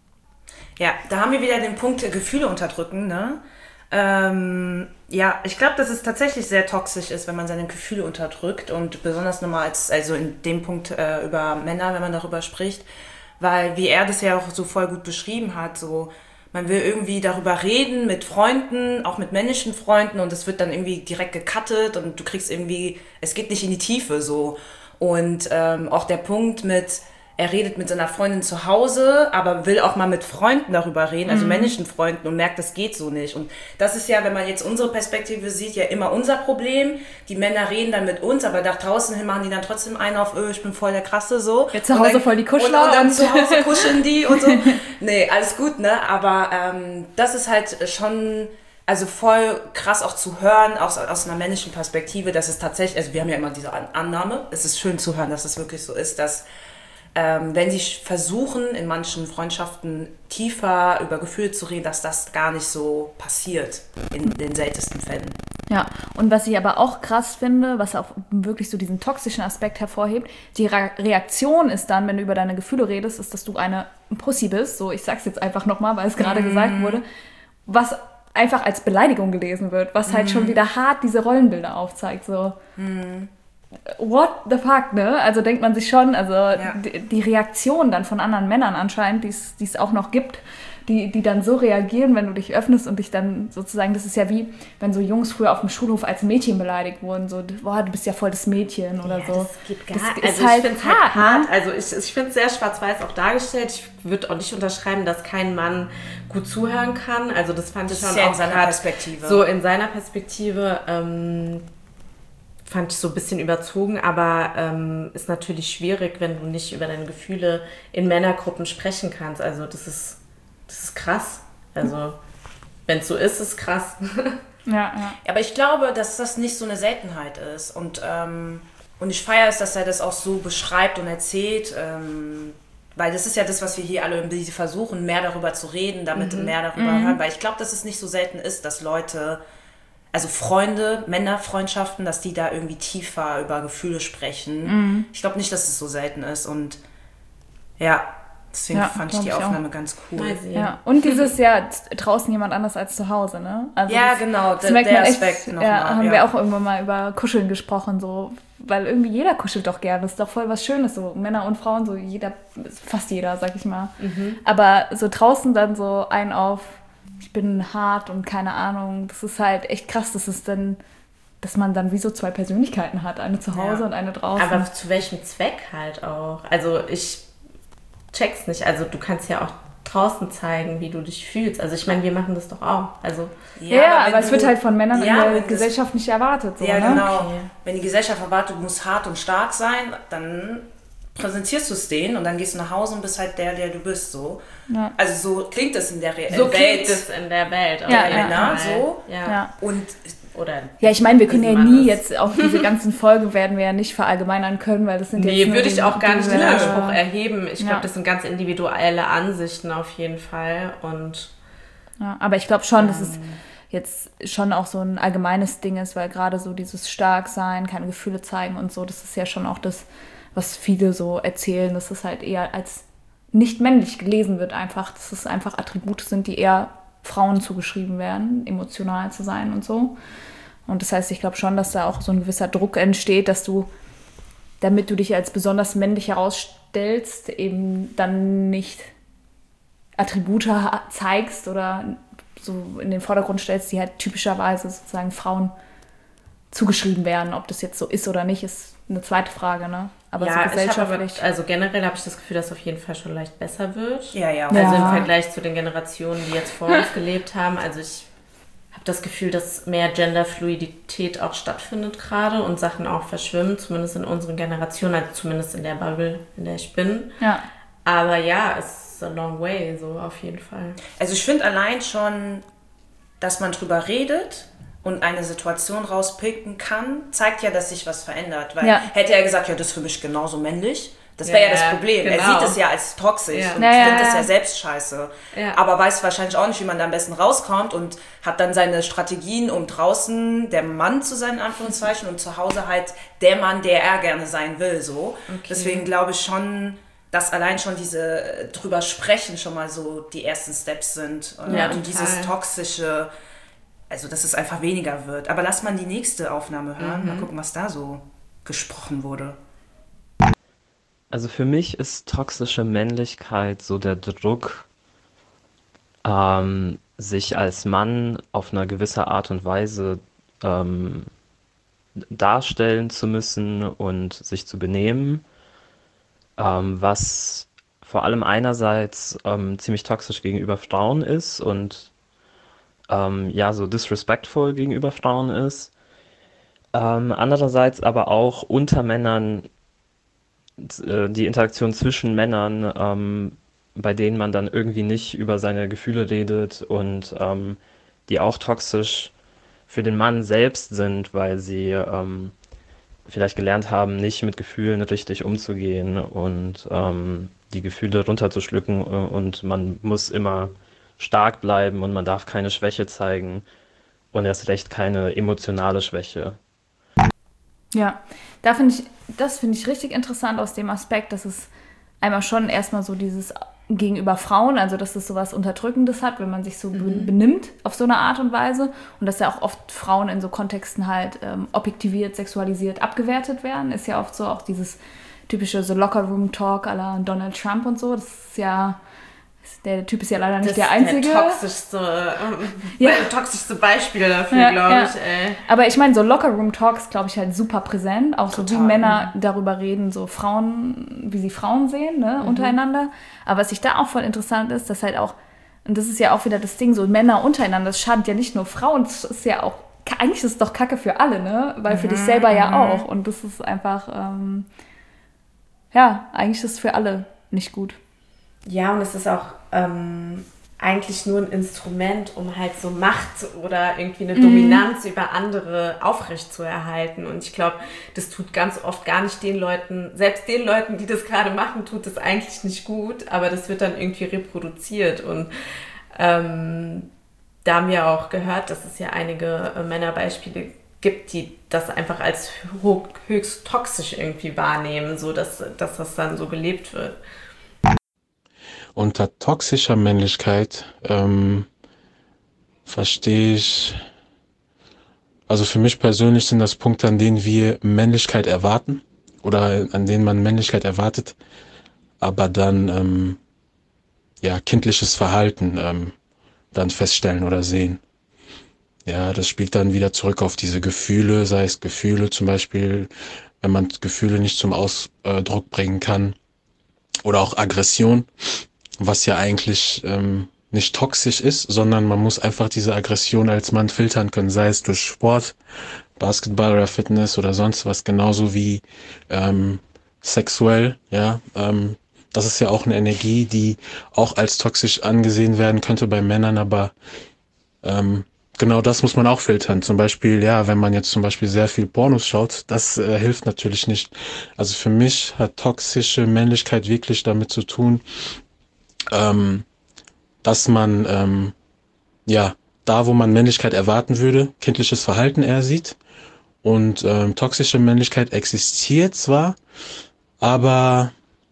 Ja, da haben wir wieder den Punkt äh, Gefühle unterdrücken, ne? Ähm, ja, ich glaube, dass es tatsächlich sehr toxisch ist, wenn man seine Gefühle unterdrückt und besonders nochmal als, also in dem Punkt äh, über Männer, wenn man darüber spricht, weil wie er das ja auch so voll gut beschrieben hat, so man will irgendwie darüber reden mit Freunden, auch mit männlichen Freunden und es wird dann irgendwie direkt gecuttet und du kriegst irgendwie, es geht nicht in die Tiefe so und ähm, auch der Punkt mit er redet mit seiner Freundin zu Hause, aber will auch mal mit Freunden darüber reden, also mhm. männlichen Freunden und merkt, das geht so nicht. Und das ist ja, wenn man jetzt unsere Perspektive sieht, ja immer unser Problem. Die Männer reden dann mit uns, aber nach draußen hin machen die dann trotzdem einen auf, öh, ich bin voll der Krasse so. Ja, zu Hause dann, voll die Kuschler. Und, und dann zu Hause kuscheln die und so. Nee, alles gut, ne? Aber ähm, das ist halt schon... Also voll krass auch zu hören, aus, aus einer männlichen Perspektive, dass es tatsächlich, also wir haben ja immer diese Annahme, es ist schön zu hören, dass es wirklich so ist, dass ähm, wenn sie versuchen, in manchen Freundschaften tiefer über Gefühle zu reden, dass das gar nicht so passiert, in den seltensten Fällen. Ja, und was ich aber auch krass finde, was auch wirklich so diesen toxischen Aspekt hervorhebt, die Re- Reaktion ist dann, wenn du über deine Gefühle redest, ist, dass du eine Pussy bist, so ich sag's jetzt einfach nochmal, weil es gerade mm. gesagt wurde, was einfach als Beleidigung gelesen wird, was halt mm. schon wieder hart diese Rollenbilder aufzeigt, so mm. what the fuck, ne? Also denkt man sich schon, also ja. die, die Reaktion dann von anderen Männern anscheinend, die es auch noch gibt, die, die dann so reagieren, wenn du dich öffnest und dich dann sozusagen, das ist ja wie, wenn so Jungs früher auf dem Schulhof als Mädchen beleidigt wurden, so, boah, du bist ja voll das Mädchen oder ja, so. Das geht gar nicht. Also halt ich finde es halt hart, also ich, ich finde es sehr schwarz-weiß auch dargestellt. Ich würde auch nicht unterschreiben, dass kein Mann gut zuhören kann. Also das fand das ich schon ja auch in seiner Perspektive. So in seiner Perspektive ähm, fand ich so ein bisschen überzogen, aber ähm, ist natürlich schwierig, wenn du nicht über deine Gefühle in Männergruppen sprechen kannst. Also das ist Das ist krass. Also, wenn es so ist, ist es krass. Ja, ja. Aber ich glaube, dass das nicht so eine Seltenheit ist. Und, ähm, und ich feiere es, dass er das auch so beschreibt und erzählt. Ähm, weil das ist ja das, was wir hier alle versuchen, mehr darüber zu reden, damit mhm. mehr darüber mhm. hören. Weil ich glaube, dass es nicht so selten ist, dass Leute, also Freunde, Männerfreundschaften, dass die da irgendwie tiefer über Gefühle sprechen. Mhm. Ich glaube nicht, dass es so selten ist. Und ja, Deswegen Ja, fand ich glaub die ich Aufnahme auch. ganz cool. Mal sehen. Ja, und dieses Jahr draußen jemand anders als zu Hause, ne? Also Ja, das, genau, das der- merkt der man echt, Aspekt noch ja, mal, haben ja. wir auch irgendwann mal über Kuscheln gesprochen, so, weil irgendwie jeder kuschelt doch gerne, das ist doch voll was Schönes, so Männer und Frauen, so jeder, fast jeder, sag ich mal. Mhm. Aber so draußen dann so ein auf, ich bin hart und keine Ahnung, das ist halt echt krass, dass es dann, dass man dann wie so zwei Persönlichkeiten hat, eine zu Hause Ja. und eine draußen. Aber zu welchem Zweck halt auch? Also ich check's nicht. Also du kannst ja auch draußen zeigen, wie du dich fühlst. Also ich meine, wir machen das doch auch. Also ja, aber, wenn es du- wird halt von Männern Ja, in der wenn das- Gesellschaft nicht erwartet. So, Ja, ne? genau. Okay. Wenn die Gesellschaft erwartet, du musst hart und stark sein, dann präsentierst du es denen und dann gehst du nach Hause und bist halt der, der du bist. So. Ja. Also so klingt es in der Re so Welt. klingt es in der Welt. auf Ja, jeden ja. Fall. So. Ja. Ja. Und Oder Ja, ich meine, wir können ja diesen nie Mannes. jetzt auf diese ganzen Folgen werden wir ja nicht verallgemeinern können, weil das sind Nee, jetzt nur würde ich die- auch gar nicht den diese- Anspruch erheben. Ich glaube, Ja. das sind ganz individuelle Ansichten auf jeden Fall. Und Ja, aber ich glaube schon, dass es jetzt schon auch so ein allgemeines Ding ist, weil gerade so dieses Starksein, keine Gefühle zeigen und so, das ist ja schon auch das, was viele so erzählen, dass es halt eher als nicht männlich gelesen wird einfach, dass es einfach Attribute sind, die eher Frauen zugeschrieben werden, emotional zu sein und so. Und das heißt, ich glaube schon, dass da auch so ein gewisser Druck entsteht, dass du, damit du dich als besonders männlich herausstellst, eben dann nicht Attribute ha- zeigst oder so in den Vordergrund stellst, die halt typischerweise sozusagen Frauen zugeschrieben werden. Ob das jetzt so ist oder nicht, ist eine zweite Frage, ne? Aber ja, so ich habe gesellschaftlich. aber, also generell habe ich das Gefühl, dass es auf jeden Fall schon leicht besser wird. ja, ja. Ja. Also im Vergleich zu den Generationen, die jetzt vor uns gelebt haben. Also ich habe das Gefühl, dass mehr Genderfluidität auch stattfindet gerade und Sachen auch verschwimmen, zumindest in unseren Generationen, also zumindest in der Bubble, in der ich bin. Ja. Aber ja, es ist a long way, so auf jeden Fall. Also ich finde allein schon, dass man drüber redet und eine Situation rauspicken kann, zeigt ja, dass sich was verändert. Weil Ja. hätte er gesagt, ja, das ist für mich genauso männlich, das wäre Ja, ja, das Problem. Er genau. sieht es ja als toxisch Ja. und Ja, ja, findet es ja. ja selbst scheiße. Ja. Aber weiß wahrscheinlich auch nicht, wie man da am besten rauskommt und hat dann seine Strategien, um draußen der Mann zu sein, in Anführungszeichen, und zu Hause halt der Mann, der er gerne sein will. So. Deswegen glaube ich schon, dass allein schon diese äh, drüber sprechen schon mal so die ersten Steps sind. äh, Ja, und total. dieses toxische, also dass es einfach weniger wird. Aber lass mal die nächste Aufnahme hören, mal gucken, was da so gesprochen wurde. Also für mich ist toxische Männlichkeit so der Druck, ähm, sich als Mann auf eine gewisse Art und Weise ähm, darstellen zu müssen und sich zu benehmen, ähm, was vor allem einerseits ähm, ziemlich toxisch gegenüber Frauen ist und ähm, ja, so disrespectful gegenüber Frauen ist. Ähm, andererseits aber auch unter Männern äh, die Interaktion zwischen Männern, ähm, bei denen man dann irgendwie nicht über seine Gefühle redet und ähm, die auch toxisch für den Mann selbst sind, weil sie ähm, vielleicht gelernt haben, nicht mit Gefühlen richtig umzugehen und ähm, die Gefühle runterzuschlucken äh, und man muss immer stark bleiben und man darf keine Schwäche zeigen und erst recht keine emotionale Schwäche. Ja, da finde ich, das finde ich richtig interessant aus dem Aspekt, dass es einmal schon erstmal so dieses gegenüber Frauen, also dass es sowas Unterdrückendes hat, wenn man sich so mhm. benimmt auf so eine Art und Weise und dass ja auch oft Frauen in so Kontexten halt ähm, objektiviert, sexualisiert, abgewertet werden, ist ja oft so auch dieses typische so Locker-Room-Talk à la Donald Trump und so, das ist ja, der Typ ist ja leider nicht Das der Einzige. ist der toxischste, ähm, Ja. toxischste Beispiel dafür, Ja, glaube ja. ich. Ey. Aber ich meine, so Locker-Room-Talks, glaube ich, halt super präsent. Auch so wie Total. Männer darüber reden, so Frauen, wie sie Frauen sehen, ne, untereinander. Aber was ich da auch voll interessant ist, dass halt auch, und das ist ja auch wieder das Ding, so Männer untereinander, das schadet ja nicht nur Frauen, das ist ja auch, eigentlich ist es doch Kacke für alle, ne, weil für dich selber ja auch. Und das ist einfach, ähm, ja, eigentlich ist es für alle nicht gut. Ja, und es ist auch ähm, eigentlich nur ein Instrument, um halt so Macht oder irgendwie eine Dominanz über andere aufrechtzuerhalten. Und ich glaube, das tut ganz oft gar nicht den Leuten, selbst den Leuten, die das gerade machen, tut das eigentlich nicht gut, aber das wird dann irgendwie reproduziert. Und ähm, da haben wir auch gehört, dass es ja einige äh, Männerbeispiele gibt, die das einfach als ho- höchst toxisch irgendwie wahrnehmen, so dass, dass das dann so gelebt wird. Unter toxischer Männlichkeit ähm, verstehe ich, also für mich persönlich sind das Punkte, an denen wir Männlichkeit erwarten oder an denen man Männlichkeit erwartet, aber dann ähm, ja kindliches Verhalten ähm, dann feststellen oder sehen. Ja, das spielt dann wieder zurück auf diese Gefühle, sei es Gefühle zum Beispiel, wenn man Gefühle nicht zum Ausdruck bringen kann, oder auch Aggression, was ja eigentlich ähm, nicht toxisch ist, sondern man muss einfach diese Aggression als Mann filtern können, sei es durch Sport, Basketball oder Fitness oder sonst was, genauso wie ähm, sexuell, ja, ähm, das ist ja auch eine Energie, die auch als toxisch angesehen werden könnte bei Männern, aber ähm, genau das muss man auch filtern. Zum Beispiel, ja, wenn man jetzt zum Beispiel sehr viel Pornos schaut, das äh, hilft natürlich nicht. Also für mich hat toxische Männlichkeit wirklich damit zu tun, ähm, dass man, ähm, ja, da wo man Männlichkeit erwarten würde, kindliches Verhalten eher sieht. Und ähm, toxische Männlichkeit existiert zwar, aber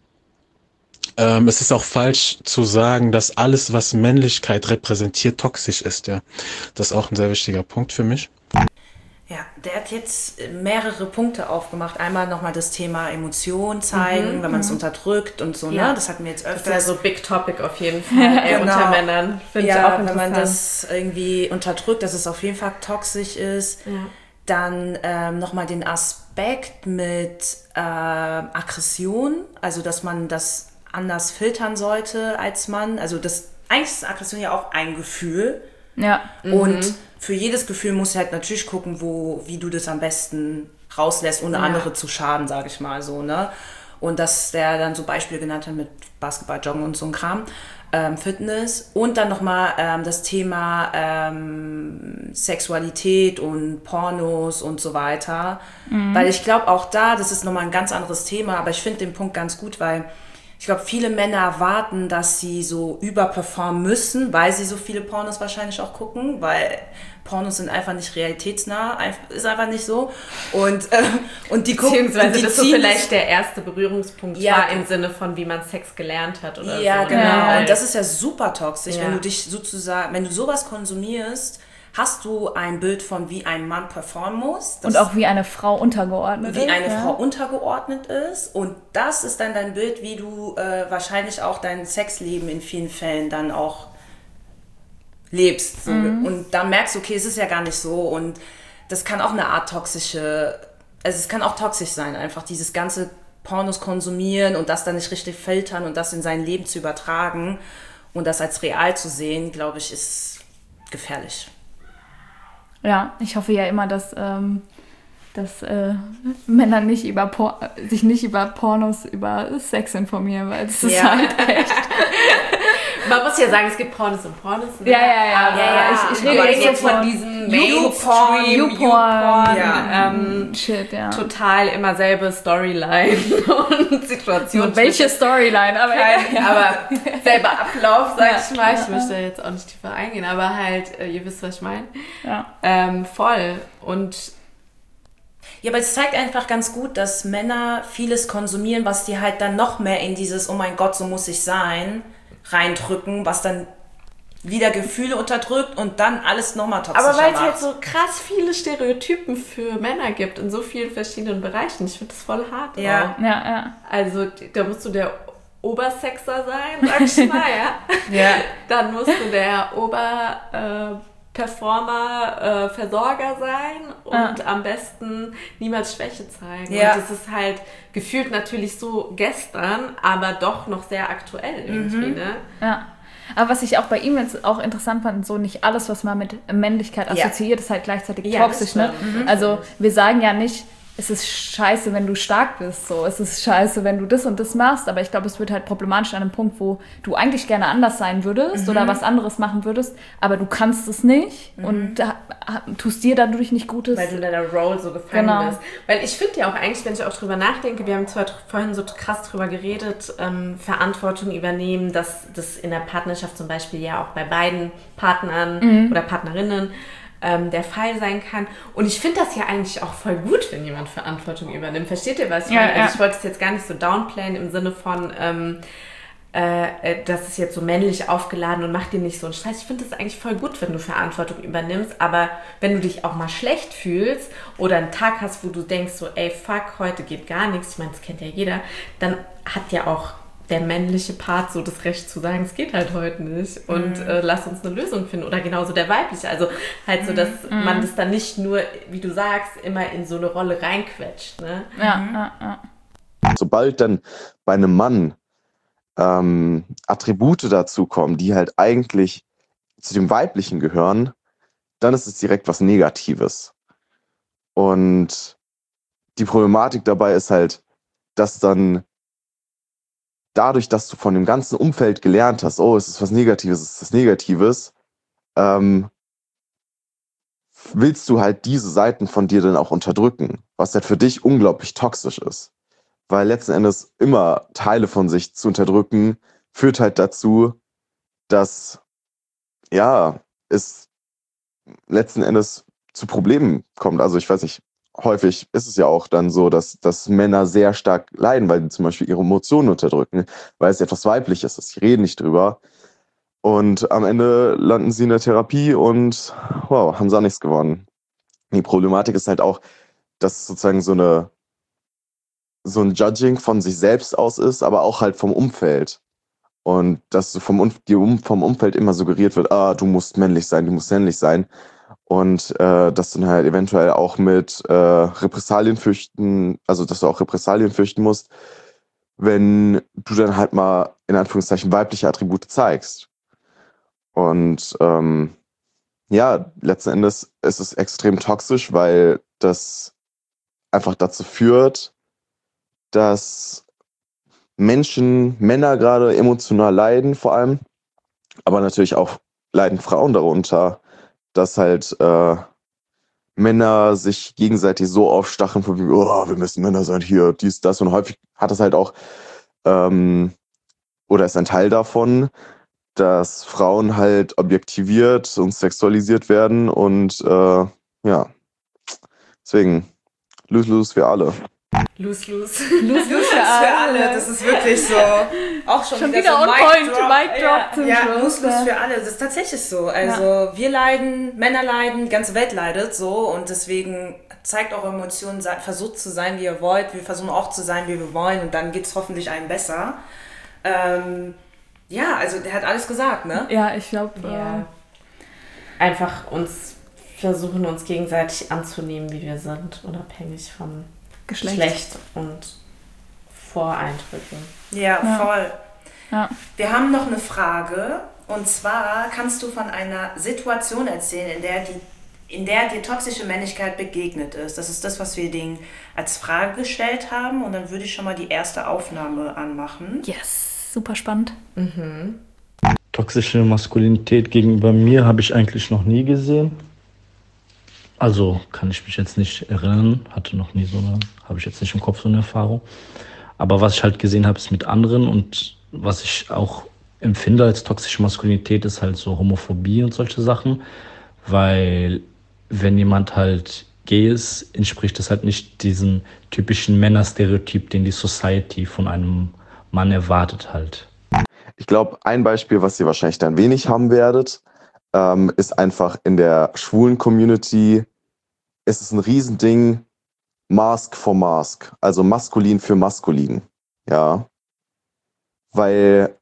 Ähm, es ist auch falsch zu sagen, dass alles, was Männlichkeit repräsentiert, toxisch ist, ja. Das ist auch ein sehr wichtiger Punkt für mich. Ja, der hat jetzt mehrere Punkte aufgemacht. Einmal nochmal das Thema Emotionen zeigen, mhm, wenn man es unterdrückt und so, ja. ne? Das hatten wir jetzt öfters. Das ist ja so Big Topic auf jeden Fall äh, genau. unter Männern. Finde ja, ich auch wenn man das irgendwie unterdrückt, dass es auf jeden Fall toxisch ist. Ja. Dann ähm, nochmal den Aspekt mit äh, Aggression, also dass man das anders filtern sollte als Mann. Also das, eigentlich ist Aggression ja auch ein Gefühl. Ja. Und mhm. für jedes Gefühl musst du halt natürlich gucken, wo, wie du das am besten rauslässt, ohne ja. andere zu schaden, sage ich mal so, ne? Und dass der dann so Beispiele genannt hat mit Basketball, Joggen und so ein Kram, ähm, Fitness. Und dann nochmal ähm, das Thema ähm, Sexualität und Pornos und so weiter. Mhm. Weil ich glaube auch da, das ist nochmal ein ganz anderes Thema, aber ich finde den Punkt ganz gut, weil ich glaube, viele Männer erwarten, dass sie so überperformen müssen, weil sie so viele Pornos wahrscheinlich auch gucken, weil Pornos sind einfach nicht realitätsnah, ist einfach nicht so. Und, äh, und die gucken... Beziehungsweise die das so vielleicht der erste Berührungspunkt ja, war im Sinne von, wie man Sex gelernt hat oder ja, so. Genau. Ja, genau. Und das ist ja super toxisch, ja. wenn du dich sozusagen, wenn du sowas konsumierst, hast du ein Bild von, wie ein Mann performen muss. Und auch wie eine Frau untergeordnet wie ist. Wie eine ja. Frau untergeordnet ist. Und das ist dann dein Bild, wie du äh, wahrscheinlich auch dein Sexleben in vielen Fällen dann auch lebst. So. Mhm. Und da merkst du, okay, es ist ja gar nicht so. Und das kann auch eine Art toxische, also es kann auch toxisch sein, einfach dieses ganze Pornos konsumieren und das dann nicht richtig filtern und das in sein Leben zu übertragen und das als real zu sehen, glaube ich, ist gefährlich. Ja, ich hoffe ja immer, dass, ähm, dass äh, Männer nicht über Por- sich nicht über Pornos, über Sex informieren, weil es ist ja. halt echt... Man muss ja sagen, es gibt Pornos und Pornos. Ne? Ja, ja, ja. Aber ja, ja. Ich, ich rede rede jetzt von, von diesem Mainstream, YouPorn, ja. ähm, Shit, ja. total immer selbe Storyline und Situation. Und welche Storyline? Aber, Kein, ja. aber selber Ablauf, sag ja, ich mal. Ja, ich möchte jetzt auch nicht tiefer eingehen, aber halt, äh, ihr wisst, was ich meine. Ja. Ähm, voll. Und ja, aber es zeigt einfach ganz gut, dass Männer vieles konsumieren, was die halt dann noch mehr in dieses, oh mein Gott, so muss ich sein, reindrücken, was dann wieder Gefühle unterdrückt und dann alles nochmal toxischer macht. Aber weil es halt so krass viele Stereotypen für Männer gibt in so vielen verschiedenen Bereichen. Ich finde das voll hart. Ja. Auch. ja, ja. Also da musst du der Obersexer sein, sag ich mal, ja. ja. Dann musst du der Ober... Äh, Performer, äh, Versorger sein und ja. am besten niemals Schwäche zeigen. Ja. Und das ist halt gefühlt natürlich so gestern, aber doch noch sehr aktuell irgendwie, mhm. ne? Ja. Aber was ich auch bei ihm jetzt auch interessant fand, so nicht alles, was man mit Männlichkeit assoziiert, ja. ist halt gleichzeitig ja, toxisch, ne? Mhm. Also wir sagen ja nicht, es ist scheiße, wenn du stark bist, so. Es ist scheiße, wenn du das und das machst, aber ich glaube, es wird halt problematisch an einem Punkt, wo du eigentlich gerne anders sein würdest mhm. oder was anderes machen würdest, aber du kannst es nicht mhm. und da, tust dir dadurch nicht Gutes. Weil du in deiner Role so gefangen genau. bist. Weil ich finde ja auch eigentlich, wenn ich auch drüber nachdenke, wir haben zwar vorhin so krass drüber geredet, ähm, Verantwortung übernehmen, dass das in der Partnerschaft zum Beispiel ja auch bei beiden Partnern mhm. oder Partnerinnen der Fall sein kann. Und ich finde das ja eigentlich auch voll gut, wenn jemand Verantwortung übernimmt. Versteht ihr, was ich ja, meine? Also ja. ich wollte es jetzt gar nicht so downplayen im Sinne von, ähm, äh, das ist jetzt so männlich aufgeladen und mach dir nicht so einen Stress. Ich finde das eigentlich voll gut, wenn du Verantwortung übernimmst, aber wenn du dich auch mal schlecht fühlst oder einen Tag hast, wo du denkst so, ey, fuck, heute geht gar nichts, ich meine, das kennt ja jeder, dann hat ja auch der männliche Part so das Recht zu sagen, es geht halt heute nicht und mhm. äh, lass uns eine Lösung finden. Oder genauso der weibliche. Also halt so, dass mhm. man das dann nicht nur, wie du sagst, immer in so eine Rolle reinquetscht. Ne? Ja, mhm. ja, ja. Sobald dann bei einem Mann ähm, Attribute dazu kommen, die halt eigentlich zu dem Weiblichen gehören, dann ist es direkt was Negatives. Und die Problematik dabei ist halt, dass dann dadurch, dass du von dem ganzen Umfeld gelernt hast, oh, es ist was Negatives, es ist was Negatives, ähm, willst du halt diese Seiten von dir dann auch unterdrücken, was halt für dich unglaublich toxisch ist. Weil letzten Endes immer Teile von sich zu unterdrücken, führt halt dazu, dass, ja, es letzten Endes zu Problemen kommt. Also ich weiß nicht, häufig ist es ja auch dann so, dass, dass Männer sehr stark leiden, weil sie zum Beispiel ihre Emotionen unterdrücken, weil es etwas Weibliches ist. Sie reden nicht drüber. Und am Ende landen sie in der Therapie und wow, haben sie auch nichts gewonnen. Die Problematik ist halt auch, dass sozusagen so eine so ein Judging von sich selbst aus ist, aber auch halt vom Umfeld. Und dass vom, dir vom Umfeld immer suggeriert wird, ah, du musst männlich sein, du musst männlich sein. Und äh, dass du dann halt eventuell auch mit äh, Repressalien fürchten, also dass du auch Repressalien fürchten musst, wenn du dann halt mal in Anführungszeichen weibliche Attribute zeigst. Und ähm, ja, letzten Endes ist es extrem toxisch, weil das einfach dazu führt, dass Menschen, Männer gerade emotional leiden vor allem, aber natürlich auch leiden Frauen darunter, dass halt äh, Männer sich gegenseitig so aufstacheln, von wie, oh, wir müssen Männer sein, hier, dies, das. Und häufig hat es halt auch, ähm, oder ist ein Teil davon, dass Frauen halt objektiviert und sexualisiert werden. Und äh, ja, deswegen, lose-lose für alle. Lose, lose. Lose, lose für alle. Das ist wirklich so. Auch schon, schon wieder, wieder so on Mic point, Drop. Mic Drop Ja, zum ja, Schluss. lose, lose für alle. Das ist tatsächlich so. Also ja. Wir leiden, Männer leiden, die ganze Welt leidet so. Und deswegen zeigt eure Emotionen, versucht zu sein, wie ihr wollt. Wir versuchen auch zu sein, wie wir wollen. Und dann geht es hoffentlich einem besser. Ähm, ja, also der hat alles gesagt, ne? Ja, ich glaube... Ja. Äh, einfach uns versuchen, uns gegenseitig anzunehmen, wie wir sind. Unabhängig vom Geschlecht, Geschlecht und Voreindrücken. Ja, ja, voll. Ja. Wir haben noch eine Frage. Und zwar kannst du von einer Situation erzählen, in der, die, in der dir toxische Männlichkeit begegnet ist. Das ist das, was wir denen als Frage gestellt haben. Und dann würde ich schon mal die erste Aufnahme anmachen. Yes, super spannend. Mhm. Toxische Maskulinität gegenüber mir habe ich eigentlich noch nie gesehen. Also kann ich mich jetzt nicht erinnern, hatte noch nie so eine, habe ich jetzt nicht im Kopf so eine Erfahrung. Aber was ich halt gesehen habe, ist mit anderen und was ich auch empfinde als toxische Maskulinität, ist halt so Homophobie und solche Sachen. Weil wenn jemand halt gay ist, entspricht das halt nicht diesem typischen Männerstereotyp, den die Society von einem Mann erwartet halt. Ich glaube, ein Beispiel, was ihr wahrscheinlich dann wenig haben werdet, ähm, ist einfach in der schwulen Community ist es ein Riesending, Mask for Mask, also maskulin für maskulin, ja, weil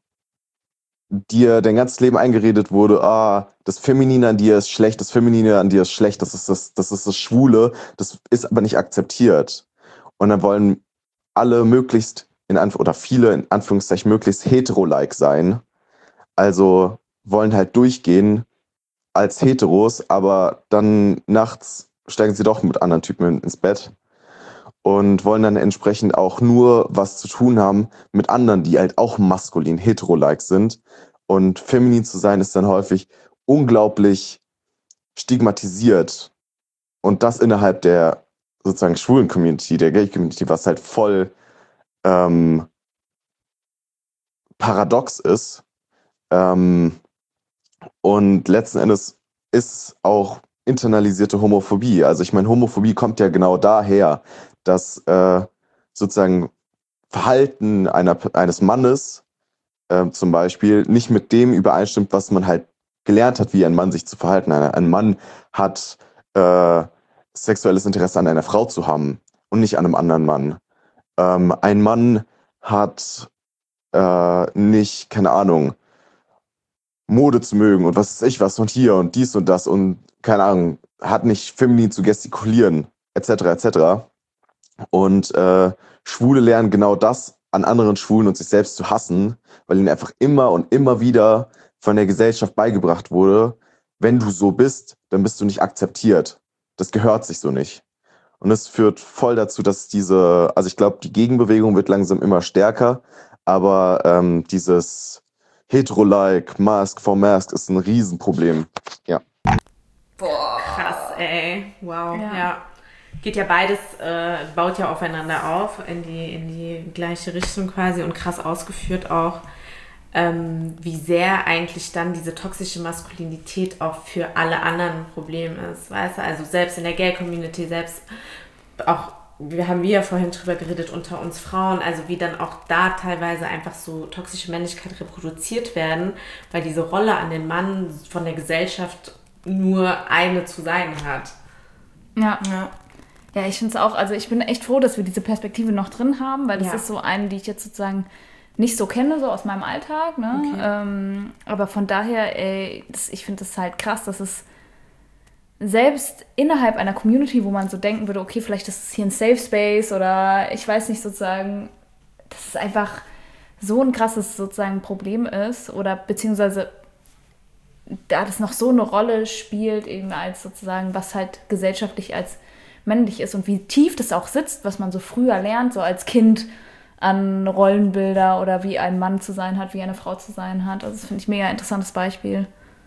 dir dein ganzes Leben eingeredet wurde, ah, das Feminine an dir ist schlecht, das Feminine an dir ist schlecht, das ist das, das ist das Schwule, das ist aber nicht akzeptiert. Und dann wollen alle möglichst, in Anf- oder viele in Anführungszeichen, möglichst hetero-like sein, also wollen halt durchgehen als Heteros, aber dann nachts steigen sie doch mit anderen Typen ins Bett und wollen dann entsprechend auch nur was zu tun haben mit anderen, die halt auch maskulin, hetero-like sind. Und feminin zu sein ist dann häufig unglaublich stigmatisiert. Und das innerhalb der sozusagen schwulen Community, der Gay-Community, was halt voll ähm, paradox ist. Ähm, und letzten Endes ist auch internalisierte Homophobie. Also ich meine, Homophobie kommt ja genau daher, dass äh, sozusagen Verhalten einer, eines Mannes äh, zum Beispiel nicht mit dem übereinstimmt, was man halt gelernt hat, wie ein Mann sich zu verhalten. Ein, ein Mann hat äh, sexuelles Interesse an einer Frau zu haben und nicht an einem anderen Mann. Ähm, ein Mann hat äh, nicht, keine Ahnung, Mode zu mögen und was weiß ich was und hier und dies und das und keine Ahnung, hat nicht feminin zu gestikulieren, et cetera et cetera. Und äh, Schwule lernen genau das an anderen Schwulen und sich selbst zu hassen, weil ihnen einfach immer und immer wieder von der Gesellschaft beigebracht wurde, wenn du so bist, dann bist du nicht akzeptiert. Das gehört sich so nicht. Und das führt voll dazu, dass diese, also ich glaube, die Gegenbewegung wird langsam immer stärker, aber ähm, dieses Hetero-like, Mask for Mask ist ein Riesenproblem. Ja. Boah. Krass, ey. Wow. Ja. ja. Geht ja beides, äh, baut ja aufeinander auf, in die, in die gleiche Richtung quasi und krass ausgeführt auch, ähm, wie sehr eigentlich dann diese toxische Maskulinität auch für alle anderen ein Problem ist, weißt du? Also selbst in der Gay-Community, selbst auch, wir haben wir ja vorhin drüber geredet, unter uns Frauen, also wie dann auch da teilweise einfach so toxische Männlichkeit reproduziert werden, weil diese Rolle an den Mann von der Gesellschaft nur eine zu sein hat. Ja, ja. Ja, ich finde es auch, also ich bin echt froh, dass wir diese Perspektive noch drin haben, weil das ja. ist so eine, die ich jetzt sozusagen nicht so kenne, so aus meinem Alltag, ne? Okay. Ähm, aber von daher, ey, das, ich finde es halt krass, dass es selbst innerhalb einer Community, wo man so denken würde, okay, vielleicht ist es hier ein Safe Space oder ich weiß nicht, sozusagen, dass es einfach so ein krasses sozusagen Problem ist oder beziehungsweise da das noch so eine Rolle spielt, eben als sozusagen, was halt gesellschaftlich als männlich ist und wie tief das auch sitzt, was man so früher lernt, so als Kind an Rollenbilder oder wie ein Mann zu sein hat, wie eine Frau zu sein hat. Also das finde ich ein mega interessantes Beispiel.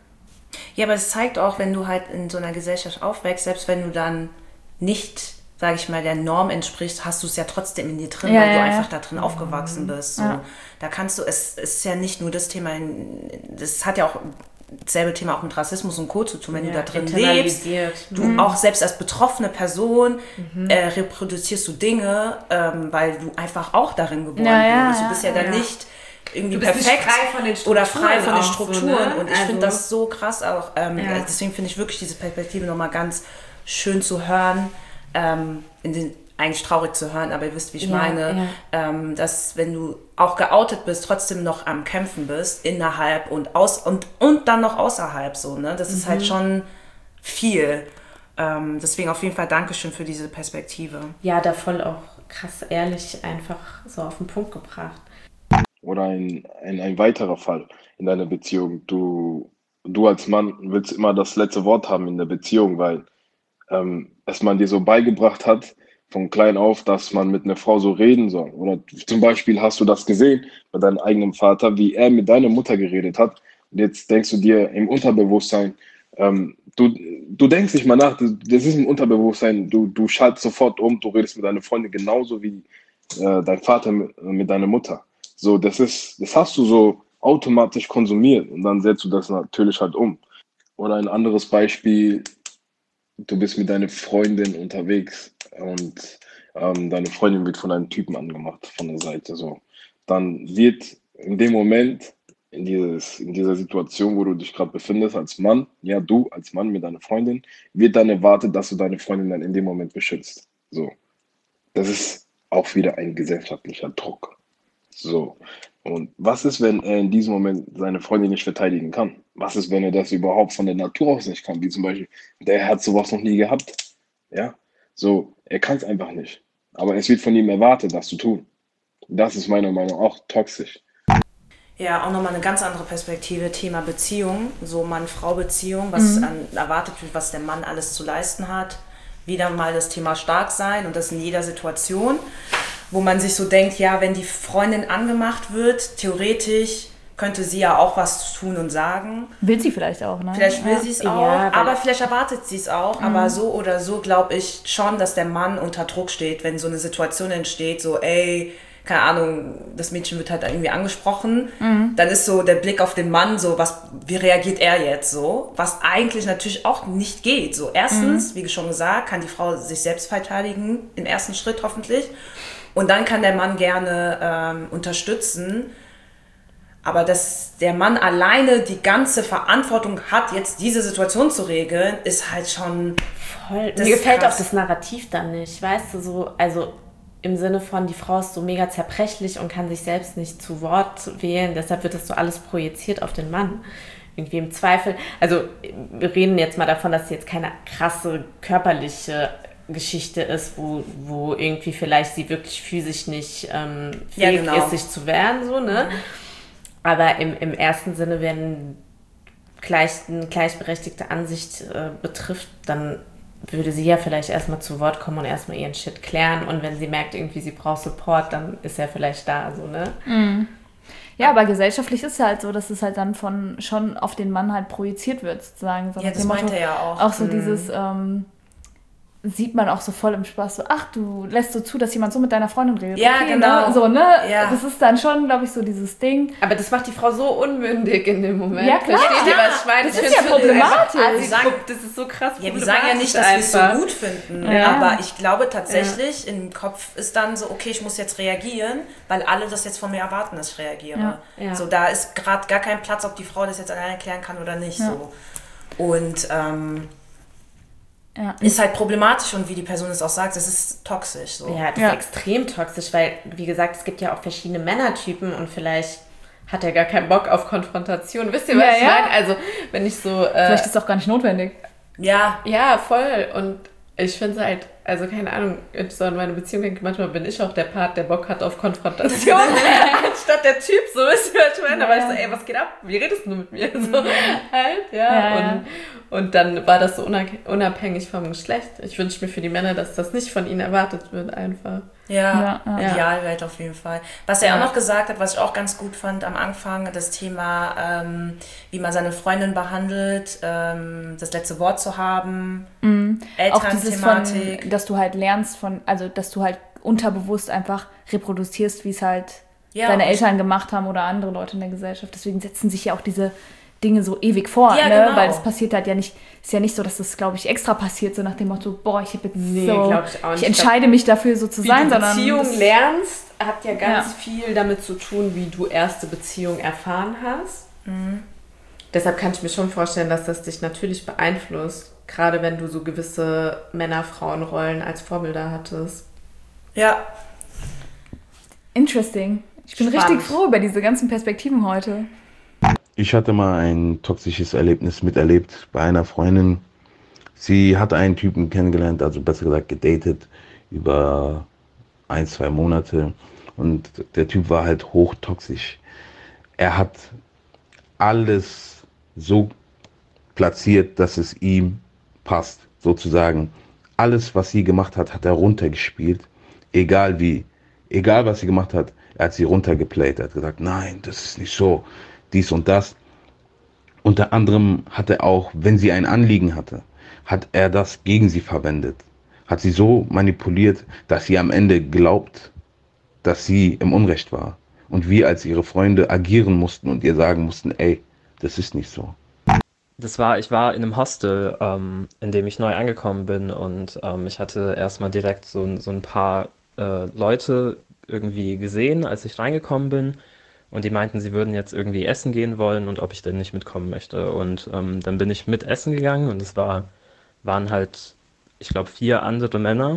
Ja, aber es zeigt auch, wenn du halt in so einer Gesellschaft aufwächst, selbst wenn du dann nicht, sage ich mal, der Norm entsprichst, hast du es ja trotzdem in dir drin, ja, weil ja, du ja. einfach da drin mhm. aufgewachsen bist. So. Ja. Da kannst du, es, es ist ja nicht nur das Thema, das hat ja auch dasselbe Thema auch mit Rassismus und Co. zu tun, wenn ja, du da drin lebst. Du mhm. auch selbst als betroffene Person mhm. äh, reproduzierst du Dinge, ähm, weil du einfach auch darin geboren ja, ja, wurdest. Du bist ja, ja dann ja. nicht irgendwie perfekt frei von den oder frei von den Strukturen. So, ne? Und ich also, finde das so krass auch. Ähm, ja. Deswegen finde ich wirklich diese Perspektive nochmal ganz schön zu hören. Ähm, in den, eigentlich traurig zu hören, aber ihr wisst, wie ich ja, meine. Ja. Ähm, dass wenn du auch geoutet bist, trotzdem noch am Kämpfen bist, innerhalb und aus und, und dann noch außerhalb. So, ne? Das mhm. ist halt schon viel. Ähm, deswegen auf jeden Fall Dankeschön für diese Perspektive. Ja, da voll auch krass ehrlich einfach so auf den Punkt gebracht. Oder ein, ein, ein weiterer Fall in deiner Beziehung. Du, du als Mann willst immer das letzte Wort haben in der Beziehung, weil ähm, es man dir so beigebracht hat, von klein auf, dass man mit einer Frau so reden soll. Oder zum Beispiel hast du das gesehen bei deinem eigenen Vater, wie er mit deiner Mutter geredet hat. Und jetzt denkst du dir im Unterbewusstsein, ähm, du, du denkst nicht mal nach, das ist im Unterbewusstsein, du, du schaltest sofort um, du redest mit deiner Freundin genauso wie äh, dein Vater mit, mit deiner Mutter. So, das ist, das hast du so automatisch konsumiert und dann setzt du das natürlich halt um. Oder ein anderes Beispiel, du bist mit deiner Freundin unterwegs und ähm, deine Freundin wird von einem Typen angemacht, von der Seite, so. Dann wird in dem Moment, in, dieses, in dieser Situation, wo du dich gerade befindest, als Mann, ja, du als Mann mit deiner Freundin, wird dann erwartet, dass du deine Freundin dann in dem Moment beschützt. So. Das ist auch wieder ein gesellschaftlicher Druck. So. Und was ist, wenn er in diesem Moment seine Freundin nicht verteidigen kann? Was ist, wenn er das überhaupt von der Natur aus nicht kann? Wie zum Beispiel, der hat sowas noch nie gehabt. Ja, so, er kann es einfach nicht. Aber es wird von ihm erwartet, das zu tun. Das ist meiner Meinung nach auch toxisch. Ja, auch nochmal eine ganz andere Perspektive, Thema Beziehung, so Mann-Frau-Beziehung, was mhm. an, erwartet wird, was der Mann alles zu leisten hat. Wieder mal das Thema stark sein und das in jeder Situation, wo man sich so denkt, ja, wenn die Freundin angemacht wird, theoretisch könnte sie ja auch was tun und sagen. Will sie vielleicht auch, ne? Vielleicht will ja. sie es auch, ja, aber vielleicht erwartet sie es auch. Mhm. Aber so oder so glaube ich schon, dass der Mann unter Druck steht, wenn so eine Situation entsteht, so ey, keine Ahnung, das Mädchen wird halt irgendwie angesprochen, mhm. dann ist so der Blick auf den Mann so, was, wie reagiert er jetzt so? Was eigentlich natürlich auch nicht geht. So erstens, mhm. wie schon gesagt, kann die Frau sich selbst verteidigen, im ersten Schritt hoffentlich. Und dann kann der Mann gerne ähm, unterstützen. Aber dass der Mann alleine die ganze Verantwortung hat, jetzt diese Situation zu regeln, ist halt schon voll. das Mir gefällt krass. auch das Narrativ dann nicht, weißt du, so, also im Sinne von, die Frau ist so mega zerbrechlich und kann sich selbst nicht zu Wort wählen, deshalb wird das so alles projiziert auf den Mann. Irgendwie im Zweifel, also wir reden jetzt mal davon, dass jetzt keine krasse körperliche Geschichte ist, wo, wo irgendwie vielleicht sie wirklich physisch nicht ähm, Ja, fähig genau. ist, sich zu wehren, so, ne? Aber im, im ersten Sinne, wenn gleich, eine gleichberechtigte Ansicht äh, betrifft, dann würde sie ja vielleicht erstmal zu Wort kommen und erstmal ihren Shit klären. Und wenn sie merkt, irgendwie sie braucht Support, dann ist er vielleicht da, so, ne? Mhm. Ja, aber gesellschaftlich ist es halt so, dass es halt dann von schon auf den Mann halt projiziert wird, sozusagen. So Ja, nach das dem Motto, meinte er ja auch. Auch so Mhm. dieses, ähm, sieht man auch so voll im Spaß, so, ach, du lässt so zu, dass jemand so mit deiner Freundin redet. Ja, okay, genau. Ne? So, ne? Ja. Das ist dann schon, glaube ich, so dieses Ding. Aber das macht die Frau so unmündig in dem Moment. Ja, klar. Versteht ihr, Ja, was ich meine? das Ich ist find's ja für die einfach problematisch. assi- Wir sagen- das ist so krass Ja, wir sagen ja nicht, dass wir es so einfach. gut finden, Ja. aber ich glaube tatsächlich, im Kopf ist dann so, okay, ich muss jetzt reagieren, weil alle das jetzt von mir erwarten, dass ich reagiere. Ja. Ja. So, da ist gerade gar kein Platz, ob die Frau das jetzt alleine klären kann oder nicht. Ja. So. Und ähm, Ja. ist halt problematisch und wie die Person es auch sagt, das ist toxisch. So. Ja, das Ja. ist extrem toxisch, weil, wie gesagt, es gibt ja auch verschiedene Männertypen und vielleicht hat er gar keinen Bock auf Konfrontation. Wisst ihr, was Ja, ich ja. meine? Also, wenn ich so... Äh, Vielleicht ist es auch gar nicht notwendig. Ja, ja, voll. Und ich finde es halt, also keine Ahnung, so in meiner Beziehung denke ich, manchmal bin ich auch der Part, der Bock hat auf Konfrontation, anstatt der Typ, so wisst ihr, was ich meine? Da war ich so, ey, was geht ab? Wie redest du mit mir? So halt, ja. Ja, ja. und, und dann war das so unab- unabhängig vom Geschlecht. Ich wünsche mir für die Männer, dass das nicht von ihnen erwartet wird, einfach. ja, Ja, ja. Idealwelt auf jeden Fall. Was er Ja. auch noch gesagt hat, was ich auch ganz gut fand am Anfang, das Thema, ähm, wie man seine Freundin behandelt, ähm, das letzte Wort zu haben, Auch dieses von, Elternthematik. dass du halt lernst von, also dass du halt unterbewusst einfach reproduzierst, wie es halt Ja, deine und- Eltern gemacht haben oder andere Leute in der Gesellschaft. Deswegen setzen sich ja auch diese Dinge so ewig vor, Ja, ne? genau. Weil es passiert halt ja nicht, ist ja nicht so, dass das, glaube ich, extra passiert, so nach dem Motto, boah, ich habe jetzt Nee, so, glaub ich auch nicht. ich entscheide mich dafür, so zu Wie sein, du sondern Beziehung das- lernst, hat ja ganz Ja. viel damit zu tun, wie du erste Beziehung erfahren hast. Mhm. Deshalb kann ich mir schon vorstellen, dass das dich natürlich beeinflusst, gerade wenn du so gewisse Männer-Frauen-Rollen als Vorbilder hattest. Ja, Interesting. Ich bin Spannend. richtig froh über diese ganzen Perspektiven heute. Ich hatte mal ein toxisches Erlebnis miterlebt bei einer Freundin. Sie hatte einen Typen kennengelernt, also besser gesagt gedatet, über ein, zwei Monate. Und der Typ war halt hochtoxisch. Er hat alles so platziert, dass es ihm passt, sozusagen. Alles, was sie gemacht hat, hat er runtergespielt. Egal wie, egal was sie gemacht hat, er hat sie runtergeplayt. Er hat gesagt, nein, das ist nicht so, dies und das. Unter anderem hat er auch, wenn sie ein Anliegen hatte, hat er das gegen sie verwendet. Hat sie so manipuliert, dass sie am Ende glaubt, dass sie im Unrecht war. Und wir als ihre Freunde agieren mussten und ihr sagen mussten, ey, das ist nicht so. Das war, ich war in einem Hostel, ähm, in dem ich neu angekommen bin und ähm, ich hatte erstmal direkt so, ein- so ein paar äh, Leute irgendwie gesehen, als ich reingekommen bin und die meinten, sie würden jetzt irgendwie essen gehen wollen und ob ich denn nicht mitkommen möchte. Und ähm, dann bin ich mit essen gegangen und es war, waren halt, ich glaube, vier andere Männer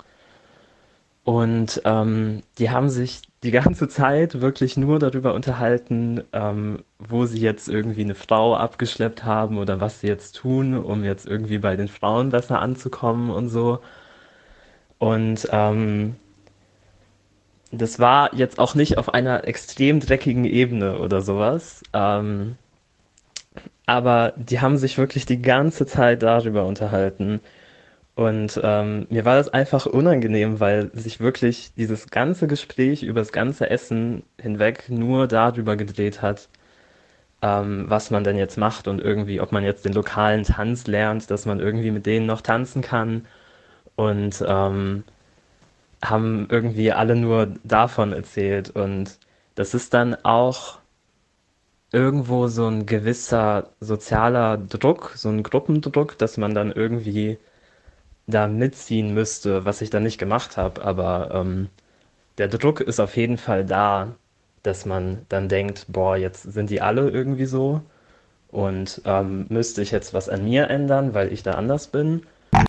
und ähm, die haben sich die ganze Zeit wirklich nur darüber unterhalten, ähm, wo sie jetzt irgendwie eine Frau abgeschleppt haben oder was sie jetzt tun, um jetzt irgendwie bei den Frauen besser anzukommen und so. Und ähm, das war jetzt auch nicht auf einer extrem dreckigen Ebene oder sowas. Ähm, aber die haben sich wirklich die ganze Zeit darüber unterhalten. Und ähm, mir war das einfach unangenehm, weil sich wirklich dieses ganze Gespräch über das ganze Essen hinweg nur darüber gedreht hat, ähm, was man denn jetzt macht und irgendwie, ob man jetzt den lokalen Tanz lernt, dass man irgendwie mit denen noch tanzen kann. Und ähm, haben irgendwie alle nur davon erzählt. Und das ist dann auch irgendwo so ein gewisser sozialer Druck, so ein Gruppendruck, dass man dann irgendwie da mitziehen müsste, was ich dann nicht gemacht habe. Aber ähm, der Druck ist auf jeden Fall da, dass man dann denkt, boah, jetzt sind die alle irgendwie so und ähm, müsste ich jetzt was an mir ändern, weil ich da anders bin.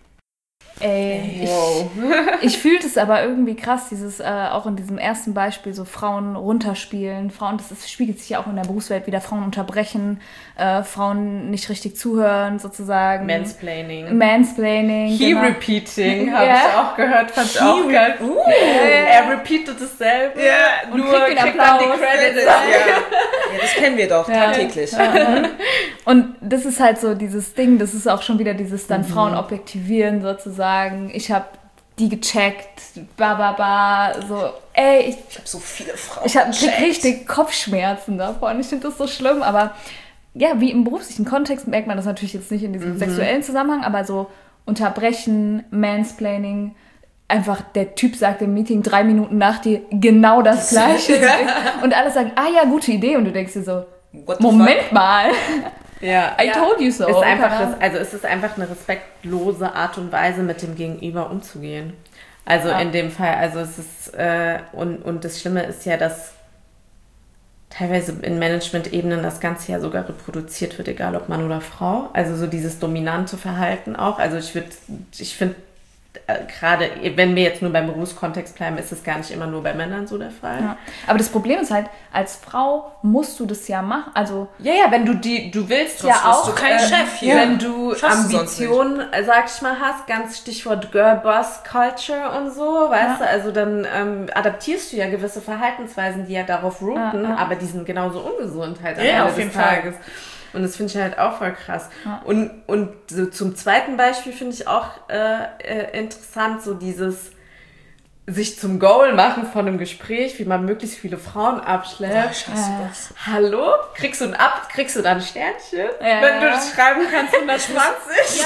Ey, Wow. ich, ich fühlte es aber irgendwie krass, dieses, äh, auch in diesem ersten Beispiel, so Frauen runterspielen, Frauen, das ist, spiegelt sich ja auch in der Berufswelt wieder, Frauen unterbrechen, äh, Frauen nicht richtig zuhören, sozusagen. Mansplaining. Mansplaining, He genau. repeating, habe Ja. ich auch gehört, fand ich auch geil. Uh, er repeatet dasselbe, Ja, nur kriegt den kriegt dann die Applaus. Credits. Ja. Ja, das kennen wir doch Ja. tagtäglich. Und das ist halt so dieses Ding, das ist auch schon wieder dieses dann Frauen objektivieren sozusagen. Ich habe die gecheckt, ba ba ba, so, ey, ich, Ich habe so viele Frauen. ich habe gecheckt. richtig Kopfschmerzen davon. Ich finde das so schlimm, aber ja, wie im beruflichen Kontext merkt man das natürlich jetzt nicht in diesem sexuellen Zusammenhang, aber so unterbrechen, Mansplaining, einfach der Typ sagt im Meeting drei Minuten nach dir genau das Gleiche und alle sagen, ah ja, gute Idee und du denkst dir so, What the Moment fuck? mal, Ja. I told you so. Ist einfach, Keine Ahnung. res- also es ist einfach eine respektlose Art und Weise, mit dem Gegenüber umzugehen. Also Ja. in dem Fall, also es ist, äh, und, und das Schlimme ist ja, dass teilweise in Management-Ebenen das Ganze ja sogar reproduziert wird, egal ob Mann oder Frau. Also so dieses dominante Verhalten auch. Also ich würde, ich finde, äh, gerade wenn wir jetzt nur beim Berufskontext bleiben, ist es gar nicht immer nur bei Männern so der Fall. Ja. Aber das Problem ist halt, als Frau musst du das ja machen. Also Ja, ja, wenn du die, du willst Sonst ja wirst auch, du kein Chef hier. wenn du Schaffst du sonst Ambitionen, äh, sag ich mal, hast, ganz Stichwort Girl-Boss-Culture und so, weißt Ja. du, also dann ähm, adaptierst du ja gewisse Verhaltensweisen, die ja darauf routen, Ja, ja. aber die sind genauso ungesund halt am Ja, Ende auf des jeden Fall. Tages. Und das finde ich halt auch voll krass. Ja. Und, und so zum zweiten Beispiel finde ich auch äh, äh, interessant, so dieses sich zum Goal machen von einem Gespräch, wie man möglichst viele Frauen abschleppt. Ja, scheiße, das. Hallo? Kriegst du ein Ab, kriegst du dann ein Sternchen? Ja. Wenn du das schreiben kannst, hundertzwanzig?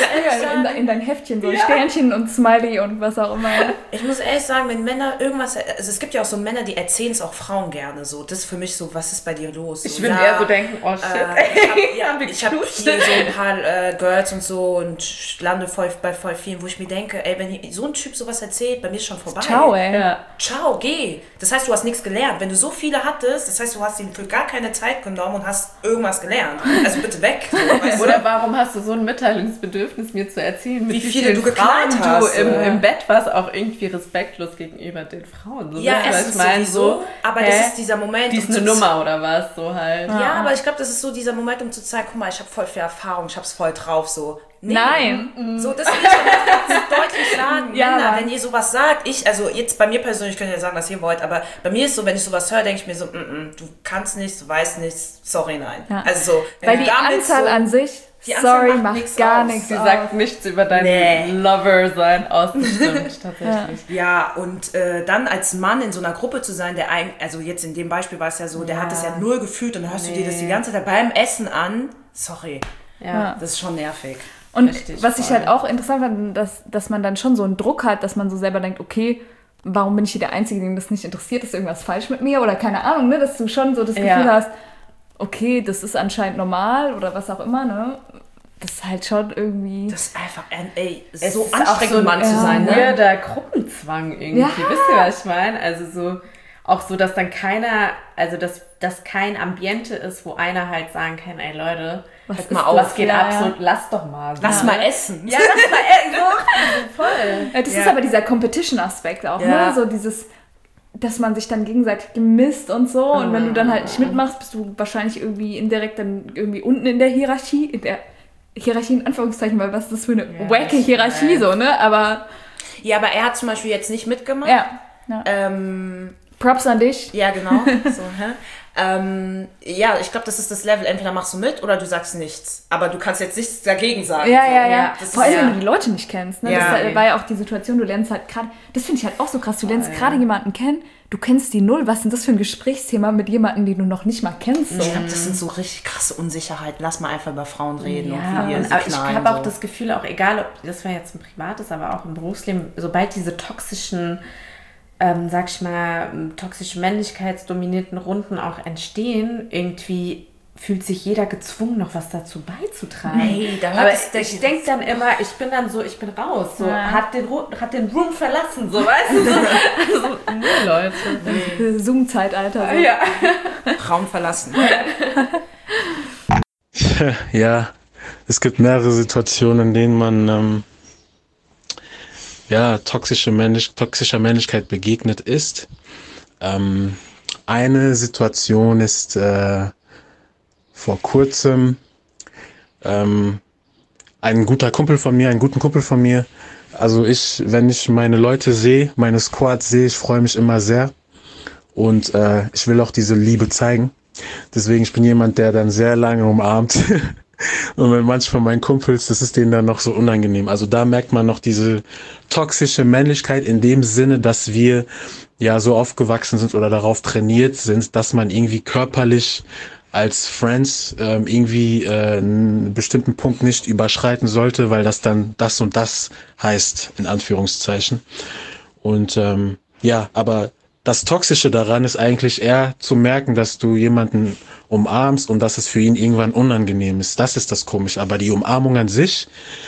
in, in dein Heftchen so Sternchen und Smiley und was auch immer. Ich muss ehrlich sagen, wenn Männer irgendwas, also es gibt ja auch so Männer, die erzählen es auch Frauen gerne so. Das ist für mich so, was ist bei dir los? So, Ich würde ja, eher so denken, oh shit. Äh, ich habe ja, Haben wir ich hab geknutscht? hier so ein paar äh, Girls und so und lande voll, bei voll vielen, wo ich mir denke, ey, wenn hier so ein Typ sowas erzählt, bei mir ist schon vorbei. Ciao, ey. Ja. Ciao, geh. Das heißt, du hast nichts gelernt. Wenn du so viele hattest, das heißt, du hast ihm für gar keine Zeit genommen und hast irgendwas gelernt. Also bitte weg. So, weißt du? Oder warum hast du so ein Mitteilungsbedürfnis, mir zu erzählen, mit Wie wie, viele vielen du Frauen geknallt du hast, im, äh. im Bett warst, auch irgendwie respektlos gegenüber den Frauen. So, Ja, weißt du, was erstens ich meine? sowieso, aber das ist dieser Moment, Die ist um eine zu- Nummer oder was, so halt. Ja, aber ich glaube, das ist so dieser Moment, um zu zeigen, guck mal, ich habe voll viel Erfahrung, ich hab's voll drauf, so. Nee. Nein. So, das will ich auch ganz deutlich sagen. Ja, Männer, Mann. wenn ihr sowas sagt, ich, also jetzt bei mir persönlich könnt ihr sagen, was ihr wollt, aber bei mir ist so, wenn ich sowas höre, denke ich mir so, mm, mm, du kannst nichts, du weißt nichts, sorry, nein. Ja. Also so, wenn Weil du die damit Anzahl so, an sich, die Anzahl sorry, macht macht nichts gar aus. nichts Sie aus. sagt nichts über dein Nee. Lover-Sein aus, das stimmt tatsächlich. Ja, und äh, dann als Mann in so einer Gruppe zu sein, der ein, also jetzt in dem Beispiel war es ja so, der Ja. hat es ja null gefühlt und dann hörst du dir das die Nee. ganze Zeit beim Essen an. Sorry, Ja. das ist schon nervig. Und Richtig, was ich voll. halt auch interessant fand, dass, dass man dann schon so einen Druck hat, dass man so selber denkt, okay, warum bin ich hier der Einzige, den das nicht interessiert, ist irgendwas falsch mit mir oder keine Ahnung, ne? Dass du schon so das Gefühl Ja. hast, okay, das ist anscheinend normal oder was auch immer, ne? Das ist halt schon irgendwie... Das ist einfach, ein- ey, Es so ist auch anstrengend, so ein Mann zu ja, sein, ne? weirder Gruppenzwang irgendwie. Ja. Wisst ihr, was ich meine? Also so, auch so, dass dann keiner, also dass das kein Ambiente ist, wo einer halt sagen kann, ey Leute, Was was, ist mal das? auf, was geht Ja, ab, ja. so, lass doch mal. So. Lass mal essen. Ja, lass mal essen. So, voll. Ja, das Ja. ist aber dieser Competition-Aspekt auch, Ja. ne? So dieses, dass man sich dann gegenseitig gemisst und so. Und wenn du dann halt nicht mitmachst, bist du wahrscheinlich irgendwie indirekt dann irgendwie unten in der Hierarchie, in der Hierarchie in Anführungszeichen, weil was ist das für eine Ja, wacke ich Hierarchie weiß. so, ne? Aber Ja, aber er hat zum Beispiel jetzt nicht mitgemacht. ja, ja. Ähm, Props an dich. ja, genau. so, hä? Ähm, ja, ich glaube, das ist das Level. Entweder machst du mit oder du sagst nichts. Aber du kannst jetzt nichts dagegen sagen. Ja, so. ja, ja. ja, das Vor allem, ist- wenn ja. du die Leute nicht kennst. Ne? Ja. Das war- war ja auch die Situation, du lernst halt gerade, das finde ich halt auch so krass, du lernst gerade jemanden kennen, du kennst die null, was ist denn das für ein Gesprächsthema mit jemandem, den du noch nicht mal kennst? So. Ich glaube, das sind so richtig krasse Unsicherheiten. Lass mal einfach über Frauen reden. Ja, und wie ihr und, sie aber ich knallen, habe auch so. das Gefühl, auch egal, ob das war jetzt ein privates, aber auch im Berufsleben, sobald diese toxischen, ähm, sag ich mal, toxisch männlichkeitsdominierten Runden auch entstehen, irgendwie fühlt sich jeder gezwungen, noch was dazu beizutragen. Nee, da hört aber es der ich denke dann immer, ich bin dann so, ich bin raus. So, Ja. hat, den, Ru- hat den Room verlassen, so, weißt du? So, also, nee, Leute. Zoom-Zeitalter. So. Ja. Raum verlassen. Ja, es gibt mehrere Situationen, in denen man ähm, ja, toxische Männlich toxischer Männlichkeit begegnet ist. Ähm, eine Situation ist äh, vor kurzem ähm, ein guter Kumpel von mir, einen guten Kumpel von mir. Also ich, wenn ich meine Leute sehe, meine Squad sehe, ich freue mich immer sehr und äh, ich will auch diese Liebe zeigen. Deswegen, ich bin jemand, der dann sehr lange umarmt. Und wenn manche von meinen Kumpels, das ist denen dann noch so unangenehm. Also da merkt man noch diese toxische Männlichkeit in dem Sinne, dass wir ja so aufgewachsen sind oder darauf trainiert sind, dass man irgendwie körperlich als Friends ähm, irgendwie äh, einen bestimmten Punkt nicht überschreiten sollte, weil das dann das und das heißt, in Anführungszeichen. Und ähm, ja, aber das Toxische daran ist eigentlich eher zu merken, dass du jemanden umarmst und dass es für ihn irgendwann unangenehm ist. Das ist das Komische. Aber die Umarmung an sich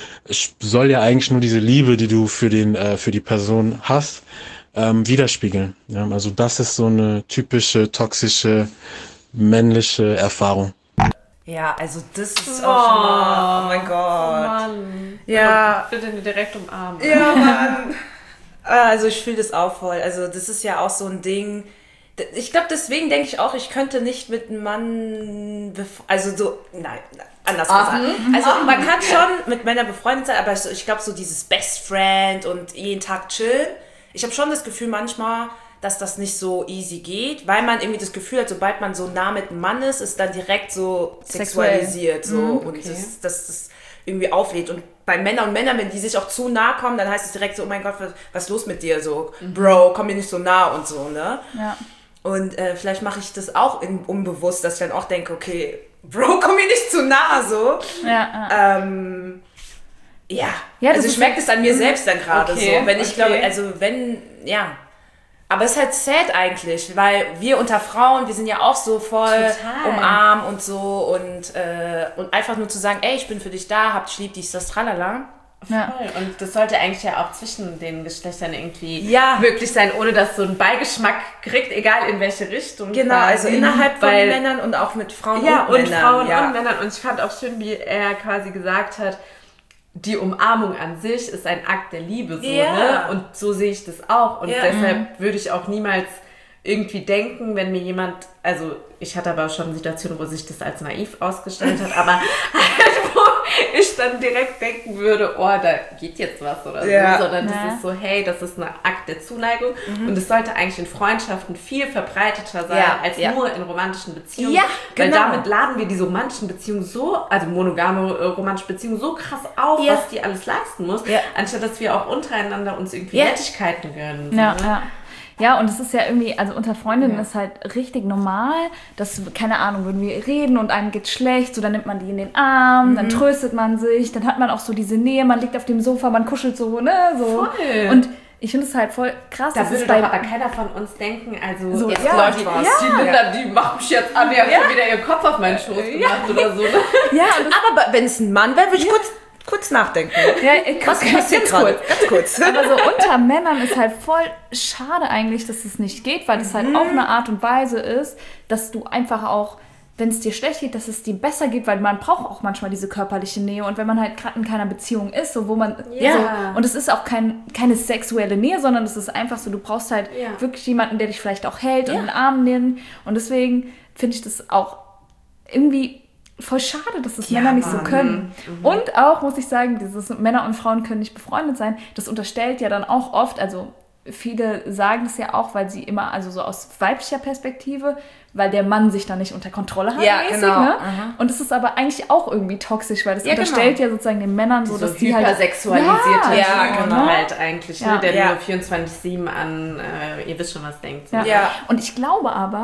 soll ja eigentlich nur diese Liebe, die du für den, äh, für die Person hast, ähm, widerspiegeln. Ja, also das ist so eine typische toxische männliche Erfahrung. Ja, also das ist auch schon mal, oh mein Gott. Mann. Ja. Bitte direkt umarmen. Ja, Mann. Also ich fühle das auch voll. Also das ist ja auch so ein Ding. Ich glaube, deswegen denke ich auch, ich könnte nicht mit einem Mann, bef- also so, nein, anders gesagt. Also man kann schon mit Männern befreundet sein, aber so, ich glaube so dieses Best Friend und jeden Tag chillen. Ich habe schon das Gefühl manchmal, dass das nicht so easy geht, weil man irgendwie das Gefühl hat, sobald man so nah mit einem Mann ist, ist dann direkt so sexualisiert. So, Mhm, und okay. das, das, das irgendwie auflädt. Und bei Männern und Männern, wenn die sich auch zu nah kommen, dann heißt es direkt so, oh mein Gott, was, was ist los mit dir? So, Bro, komm mir nicht so nah und so, ne? Ja. Und äh, vielleicht mache ich das auch in, unbewusst, dass ich dann auch denke, okay, Bro, komm mir nicht zu nah, so. Ja, ja. Ähm, ja, Ja, das also ich ist merke so- das an mir selbst dann gerade Okay, so. Wenn ich okay. glaube, also wenn, ja. Aber es ist halt sad eigentlich, weil wir unter Frauen, wir sind ja auch so voll Total. umarmt und so und, äh, und einfach nur zu sagen, ey, ich bin für dich da, hab dich lieb, dies, das, tralala. Ja. Voll. Und das sollte eigentlich ja auch zwischen den Geschlechtern irgendwie Ja. möglich sein, ohne dass so ein Beigeschmack kriegt, egal in welche Richtung. Genau, quasi. also innerhalb von Weil- Männern und auch mit Frauen Ja, und, und Männern. Frauen ja. und Männern. Und ich fand auch schön, wie er quasi gesagt hat, die Umarmung an sich ist ein Akt der Liebe. So, Ja. ne? Und so sehe ich das auch. Und Ja. deshalb würde ich auch niemals irgendwie denken, wenn mir jemand, also ich hatte aber schon Situationen, wo sich das als naiv ausgestellt hat, aber halt, wo ich dann direkt denken würde, oh, da geht jetzt was oder Ja. so, sondern Ja. das ist so, hey, das ist ein Akt der Zuneigung und es sollte eigentlich in Freundschaften viel verbreiteter sein, Ja, als ja. nur in romantischen Beziehungen, Ja, weil genau. damit laden wir diese romantischen Beziehungen so, also monogame äh, romantische Beziehungen so krass auf, Ja. was die alles leisten muss, Ja. anstatt dass wir auch untereinander uns irgendwie Ja. Nettigkeiten gönnen. so, Ja, ne? ja. Ja, und es ist ja irgendwie, also unter Freundinnen Ja. ist halt richtig normal, dass, keine Ahnung, wenn wir reden und einem geht's schlecht, so dann nimmt man die in den Arm, Mhm. dann tröstet man sich, dann hat man auch so diese Nähe, man liegt auf dem Sofa, man kuschelt so, ne, so. Voll. Und ich finde es halt voll krass, Da dass würde es doch bei... aber keiner von uns denken, also So, jetzt ja, läuft die- was. ja. Die Linda, die macht mich jetzt an, die hat schon wieder ihren Kopf auf meinen Schoß gemacht oder so. Ne? Ja, und das, Aber wenn es ein Mann wäre, würde ich kurz, kurz nachdenken. ja, ich- Was ganz passiert gerade? kurz. Ganz kurz. Aber so unter Männern ist halt voll schade eigentlich, dass es nicht geht, weil das halt Mhm. auch eine Art und Weise ist, dass du einfach auch, wenn es dir schlecht geht, dass es dir besser geht, weil man braucht auch manchmal diese körperliche Nähe und wenn man halt gerade in keiner Beziehung ist, so wo man Ja. so, und es ist auch kein, keine sexuelle Nähe, sondern es ist einfach so, du brauchst halt Ja. wirklich jemanden, der dich vielleicht auch hält und Ja. in den Arm nimmt und deswegen finde ich das auch irgendwie voll schade, dass das Ja, Männer nicht so Mann. können. Und auch, muss ich sagen, dieses Männer und Frauen können nicht befreundet sein, das unterstellt ja dann auch oft, also viele sagen das ja auch, weil sie immer, also so aus weiblicher Perspektive, weil der Mann sich dann nicht unter Kontrolle hat, Ja, mäßig, genau. ne? Aha. Und das ist aber eigentlich auch irgendwie toxisch, weil das Ja, unterstellt genau. ja sozusagen den Männern so, So dass die halt... hypersexualisierte Ja, Typen genau. halt eigentlich, Ja. ne? Der Ja. nur vierundzwanzig sieben an, äh, ihr wisst schon, was denkt. So. Ja. Ja. Und ich glaube aber,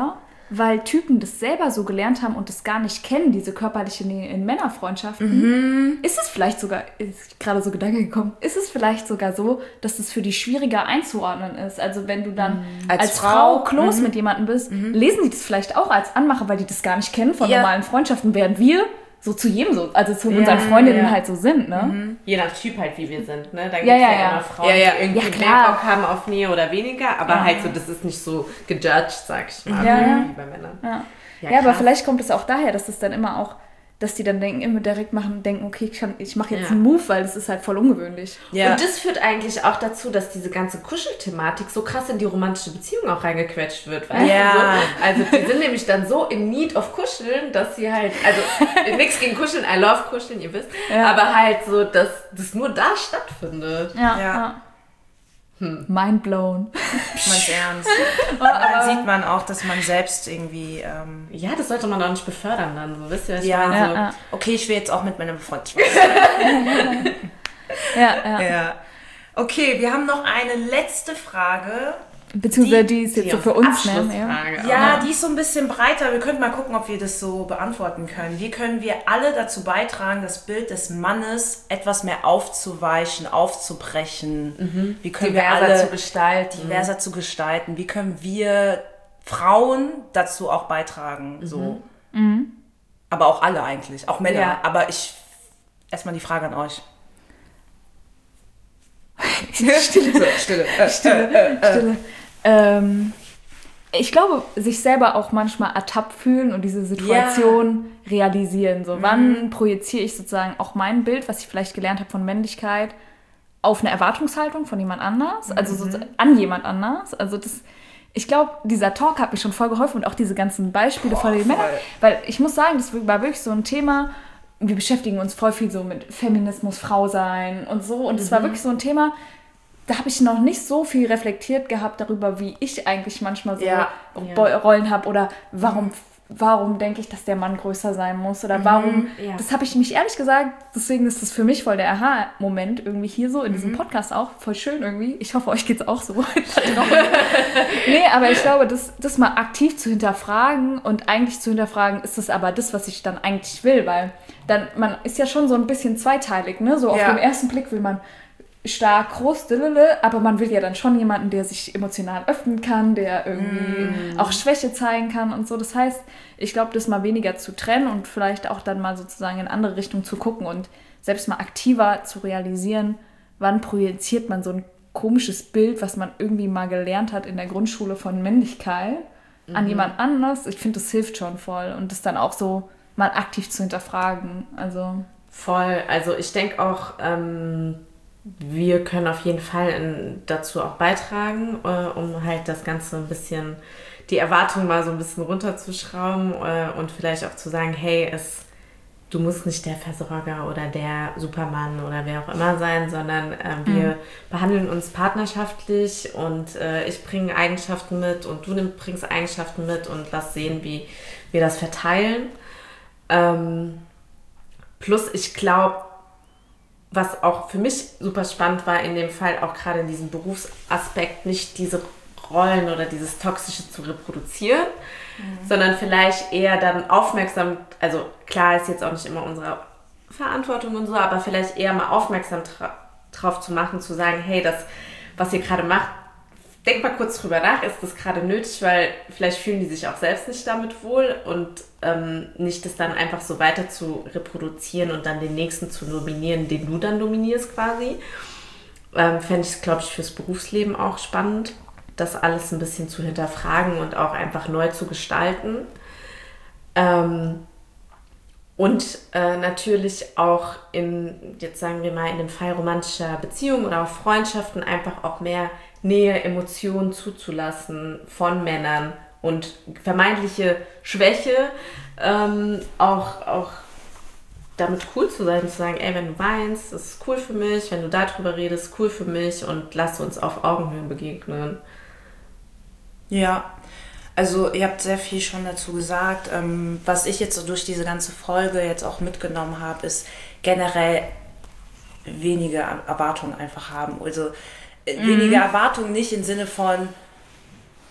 weil Typen das selber so gelernt haben und das gar nicht kennen, diese körperliche Nähe in Männerfreundschaften, mhm. ist es vielleicht sogar, ist gerade so Gedanke gekommen, ist es vielleicht sogar so, dass es für die schwieriger einzuordnen ist. Also wenn du dann mhm. als, als Frau, Frau close mhm. mit jemandem bist, mhm. lesen die das vielleicht auch als Anmache, weil die das gar nicht kennen von ja. normalen Freundschaften, während wir so zu jedem so, also zu ja, unseren Freundinnen ja. halt so sind, ne? Mhm. Je nach Typ halt, wie wir sind, ne? Da gibt es ja, ja, ja, ja immer Frauen, ja, ja. die irgendwie ja, mehr Bock haben auf Nähe oder weniger, aber ja. halt so, das ist nicht so gejudged, sag ich mal, ja, wie ja. bei Männern. Ja, ja, ja aber vielleicht kommt es auch daher, dass es dann immer auch, dass die dann denken, immer direkt machen, denken, okay, ich, kann, ich mache jetzt ja. einen Move, weil das ist halt voll ungewöhnlich. Ja. Und das führt eigentlich auch dazu, dass diese ganze Kuschelthematik so krass in die romantische Beziehung auch reingequetscht wird. Weißt ja. du so? Also die sind nämlich dann so in Need of Kuscheln, dass sie halt, also nichts gegen Kuscheln, I love Kuscheln, ihr wisst, ja. aber halt so, dass das nur da stattfindet. Ja, ja. ja. Hm. Mind blown. Meinst ernst. Dann sieht man auch, dass man selbst irgendwie... Ähm ja, das sollte man auch nicht befördern dann. So, wisst ihr, was ja, ich meine? ja, so, ja. Okay, ich will jetzt auch mit meinem Freund. ja, ja, ja. Okay, wir haben noch eine letzte Frage. Beziehungsweise die, die ist jetzt die so für uns, ne? Ja, ja, die ist so ein bisschen breiter. Wir könnten mal gucken, ob wir das so beantworten können. Wie können wir alle dazu beitragen, das Bild des Mannes etwas mehr aufzuweichen, aufzubrechen? Mhm. Wie können diverser wir alle zu gestalten. diverser zu gestalten? Wie können wir Frauen dazu auch beitragen? Mhm. So. Mhm. Aber auch alle eigentlich, auch Männer. Ja. Aber ich erstmal die Frage an euch. Stille. So, Stille. Äh, Stille. Äh, äh, Stille. Ähm, ich glaube, sich selber auch manchmal ertappt fühlen und diese Situation ja. realisieren. So, mhm. wann projiziere ich sozusagen auch mein Bild, was ich vielleicht gelernt habe von Männlichkeit, auf eine Erwartungshaltung von jemand anders, also Mhm. so an jemand anders. Also das, ich glaube, dieser Talk hat mir schon voll geholfen und auch diese ganzen Beispiele Boah, von den voll. Männern, weil ich muss sagen, das war wirklich so ein Thema. Wir beschäftigen uns voll viel so mit Feminismus, Frau sein und so. Und es mhm. war wirklich so ein Thema, da habe ich noch nicht so viel reflektiert gehabt darüber, wie ich eigentlich manchmal so ja. Rollen habe oder warum, warum denke ich, dass der Mann größer sein muss oder warum. Ja. Das habe ich mich ehrlich gesagt, deswegen ist das für mich voll der Aha-Moment irgendwie hier so in diesem Podcast auch. Voll schön irgendwie. Ich hoffe, euch geht's auch so. Nee, aber ich glaube, das, das mal aktiv zu hinterfragen und eigentlich zu hinterfragen, ist das aber das, was ich dann eigentlich will, weil dann, man ist ja schon so ein bisschen zweiteilig, ne? So auf Ja. den ersten Blick will man stark, groß, dillele, aber man will ja dann schon jemanden, der sich emotional öffnen kann, der irgendwie mm. auch Schwäche zeigen kann und so. Das heißt, ich glaube, das mal weniger zu trennen und vielleicht auch dann mal sozusagen in andere Richtungen zu gucken und selbst mal aktiver zu realisieren, wann projiziert man so ein komisches Bild, was man irgendwie mal gelernt hat in der Grundschule von Männlichkeit, mhm. an jemand anders. Ich finde, das hilft schon voll und das dann auch so mal aktiv zu hinterfragen. Also voll. Also ich denke auch, ähm, wir können auf jeden Fall in, dazu auch beitragen, äh, um halt das Ganze ein bisschen, die Erwartungen mal so ein bisschen runterzuschrauben äh, und vielleicht auch zu sagen, hey, es, du musst nicht der Versorger oder der Supermann oder wer auch immer sein, sondern äh, wir mhm. behandeln uns partnerschaftlich und äh, ich bringe Eigenschaften mit und du nimm, bringst Eigenschaften mit und lass sehen, wie wir das verteilen. Ähm, plus ich glaube, was auch für mich super spannend war in dem Fall, auch gerade in diesem Berufsaspekt, nicht diese Rollen oder dieses Toxische zu reproduzieren, mhm. sondern vielleicht eher dann aufmerksam, also klar ist jetzt auch nicht immer unsere Verantwortung und so, aber vielleicht eher mal aufmerksam tra- drauf zu machen, zu sagen, hey, das, was ihr gerade macht, denkt mal kurz drüber nach, ist das gerade nötig, weil vielleicht fühlen die sich auch selbst nicht damit wohl und ähm, nicht das dann einfach so weiter zu reproduzieren und dann den nächsten zu nominieren, den du dann dominierst quasi. Ähm, fände ich, glaube ich, fürs Berufsleben auch spannend, das alles ein bisschen zu hinterfragen und auch einfach neu zu gestalten. Ähm, und äh, natürlich auch in, jetzt sagen wir mal, in dem Fall romantischer Beziehungen oder auch Freundschaften einfach auch mehr Nähe, Emotionen zuzulassen von Männern und vermeintliche Schwäche ähm, auch, auch damit cool zu sein, zu sagen, ey, wenn du weinst, das ist cool für mich, wenn du darüber redest, cool für mich und lass uns auf Augenhöhe begegnen. Ja, also ihr habt sehr viel schon dazu gesagt. Ähm, was ich jetzt so durch diese ganze Folge jetzt auch mitgenommen habe, ist generell weniger Erwartungen einfach haben. Also mhm. weniger Erwartungen nicht im Sinne von,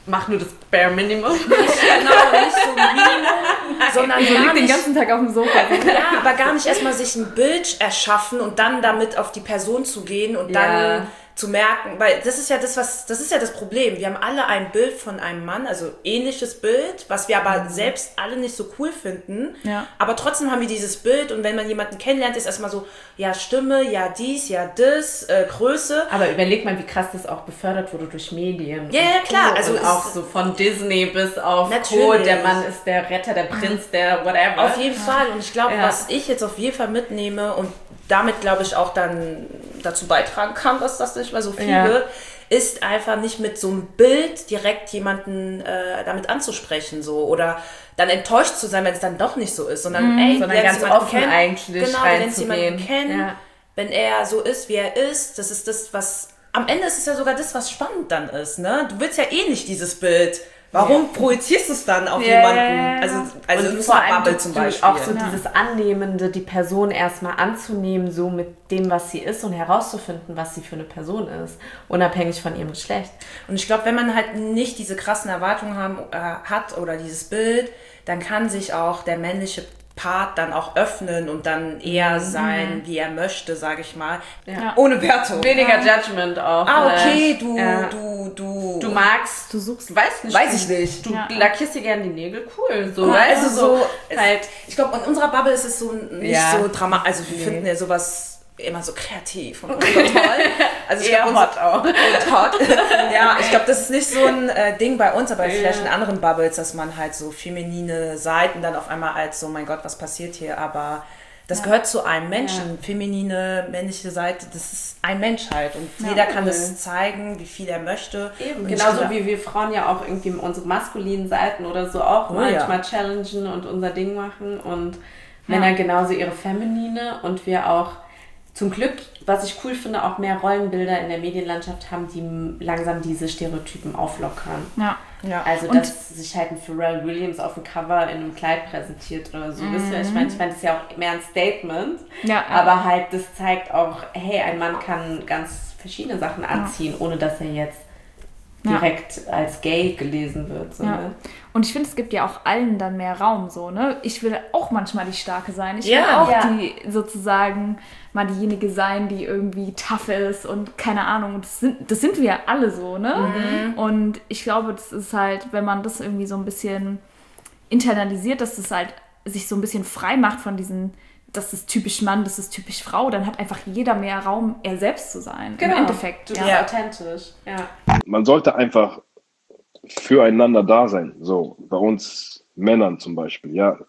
mach nur das Bare Minimum. Nicht, genau, nicht so ein Minimum, sondern So gar liegt den nicht, ganzen Tag auf dem Sofa. ja, aber gar nicht erstmal sich ein Bild erschaffen und dann damit auf die Person zu gehen und Ja. dann zu merken, weil das ist ja das, was, das ist ja das Problem. Wir haben alle ein Bild von einem Mann, also ähnliches Bild, was wir aber mhm. selbst alle nicht so cool finden. Ja. Aber trotzdem haben wir dieses Bild und wenn man jemanden kennenlernt, ist erstmal so, ja Stimme, ja dies, ja das, äh, Größe. Aber überleg mal, wie krass das auch befördert wurde durch Medien. Ja, ja, klar. Also Also auch es- so von Disney bis auf Natürlich. Co. Der Mann ist der Retter, der Prinz, der whatever. Auf jeden Fall. Und ich glaube, Ja. was ich jetzt auf jeden Fall mitnehme und damit, glaube ich, auch dann dazu beitragen kann, dass das nicht mehr so viel Ja. wird, ist einfach nicht mit so einem Bild direkt jemanden äh, damit anzusprechen so oder dann enttäuscht zu sein, wenn es dann doch nicht so ist, sondern Mhm. ey, Sondern du lernst ganz jemanden offen kennen. eigentlich Genau, du lernst reinzugehen. jemanden kennen, Ja. wenn er so ist, wie er ist, das ist das, was am Ende ist es ja sogar das, was spannend dann ist, ne? Du willst ja eh nicht dieses Bild. Warum projizierst du es dann auf Ja. jemanden? Also, also und in vor unserer allem Bubble du- zum du Beispiel. auch so Ja. dieses Annehmende, die Person erstmal anzunehmen, so mit dem, was sie ist und herauszufinden, was sie für eine Person ist, unabhängig von ihrem Geschlecht. Und ich glaube, wenn man halt nicht diese krassen Erwartungen haben, äh, hat oder dieses Bild, dann kann sich auch der männliche Part dann auch öffnen und dann eher sein, wie er möchte, sage ich mal. Ja. Ohne Wertung. Weniger Judgment auch. Ah, okay, vielleicht. du, Ja. du, du. Du magst, Du suchst. du weißt nicht. Weiß du, ich nicht. Du Ja. lackierst dir gerne die Nägel, cool. So, Ja, weißt also du, so, so halt. Ich glaube, in unserer Bubble ist es so nicht Ja. so dramatisch. Also wir Nee. finden ja sowas immer so kreativ und, und toll. Also ich Eher glaube, hot auch. Und hot. Ja, ich glaube, das ist nicht so ein äh, Ding bei uns, aber Ja. vielleicht in anderen Bubbles, dass man halt so feminine Seiten dann auf einmal als so, mein Gott, was passiert hier? Aber das gehört zu einem Menschen. Feminine, männliche Seite, das ist ein Mensch halt. Und Ja, jeder kann cool. das zeigen, wie viel er möchte. Eben, Und ich genauso glaub- wie wir Frauen ja auch irgendwie unsere maskulinen Seiten oder so auch Oh, manchmal ja. challengen und unser Ding machen und Männer genauso ihre feminine und wir auch zum Glück, was ich cool finde, auch mehr Rollenbilder in der Medienlandschaft haben, die m- langsam diese Stereotypen auflockern. Ja. Ja. Also, Und- dass sich halt ein Pharrell Williams auf dem Cover in einem Kleid präsentiert oder so. Wisst ihr, ich meine, ich meine, das ist ja auch mehr ein Statement. Ja, Aber halt, das zeigt auch, hey, ein Mann kann ganz verschiedene Sachen anziehen, ohne dass er jetzt Ja. direkt als gay gelesen wird. So, Ja. ne? Und ich finde, es gibt ja auch allen dann mehr Raum so, ne? Ich will auch manchmal die Starke sein. Ich will Ja. auch Ja. die sozusagen mal diejenige sein, die irgendwie tough ist und keine Ahnung. Und das sind, das sind wir ja alle so, ne? Und ich glaube, das ist halt, wenn man das irgendwie so ein bisschen internalisiert, dass das halt sich so ein bisschen frei macht von diesen, das ist typisch Mann, das ist typisch Frau, dann hat einfach jeder mehr Raum, er selbst zu sein. Im Endeffekt. Du bist Ja. authentisch. Ja. Man sollte einfach füreinander da sein. So, bei uns Männern zum Beispiel, ja.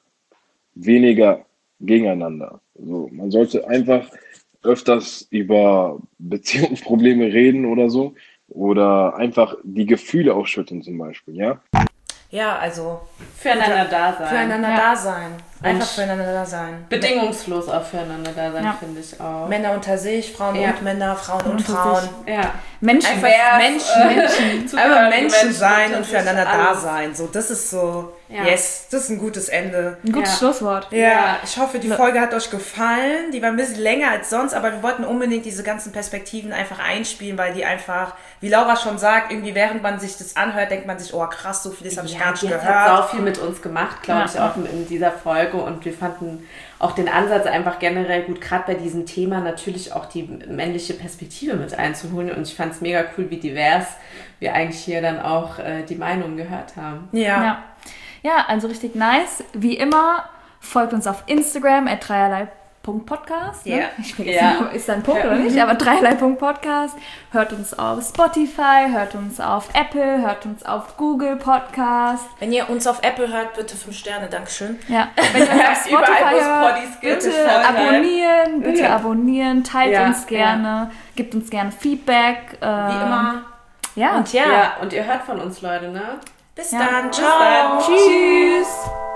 Weniger gegeneinander. So, man sollte einfach öfters über Beziehungsprobleme reden oder so. Oder einfach die Gefühle ausschütten zum Beispiel, ja. Ja, also Füreinander da sein. füreinander Ja. da sein. Einfach Und- füreinander da sein. Bedingungslos auch füreinander da sein, Ja. finde ich auch. Männer unter sich, Frauen Ja. und Männer, Frauen und unter Frauen. sich. Ja. Menschen. Einfach Divers, Menschen, äh, Menschen, zugehörige einfach Menschen Menschen, sein und natürlich füreinander da alles. sein. So, das ist so, Ja. yes, das ist ein gutes Ende. Ein gutes Ja. Schlusswort. Ja, Ja. ich hoffe, die Folge hat euch gefallen. Die war ein bisschen länger als sonst, aber wir wollten unbedingt diese ganzen Perspektiven einfach einspielen, weil die einfach, wie Laura schon sagt, irgendwie während man sich das anhört, denkt man sich, oh krass, so vieles habe ich gar nicht die hat gehört. sau viel mit uns gemacht, glaube Ja. ich, auch in dieser Folge. Und wir fanden auch den Ansatz einfach generell gut, gerade bei diesem Thema natürlich auch die männliche Perspektive mit einzuholen. Und ich fand es mega cool, wie divers wir eigentlich hier dann auch äh, die Meinungen gehört haben. Ja. Ja. Ja, also richtig nice. Wie immer, folgt uns auf Instagram at dreierlei Punkt Podcast. Ne? Ja. Ich vergesse Ja. nicht, ist da ein Punkt oder nicht, aber dreierlei Punkt Podcast. Hört uns auf Spotify, hört uns auf Apple, hört uns auf Google Podcast. Wenn ihr uns auf Apple hört, bitte fünf Sterne, Dankeschön. Ja, wenn ihr uns auf Überall, Spotify wo es hört, Poddies gibt, bitte ist voll geil. abonnieren, bitte Ja. abonnieren, teilt Ja, uns gerne, gibt uns gerne Feedback. Wie immer. Ja, Und ja, Ja, und ihr hört von uns, Leute, ne? bis Ja. dann. Bis Ciao. dann. tschüss.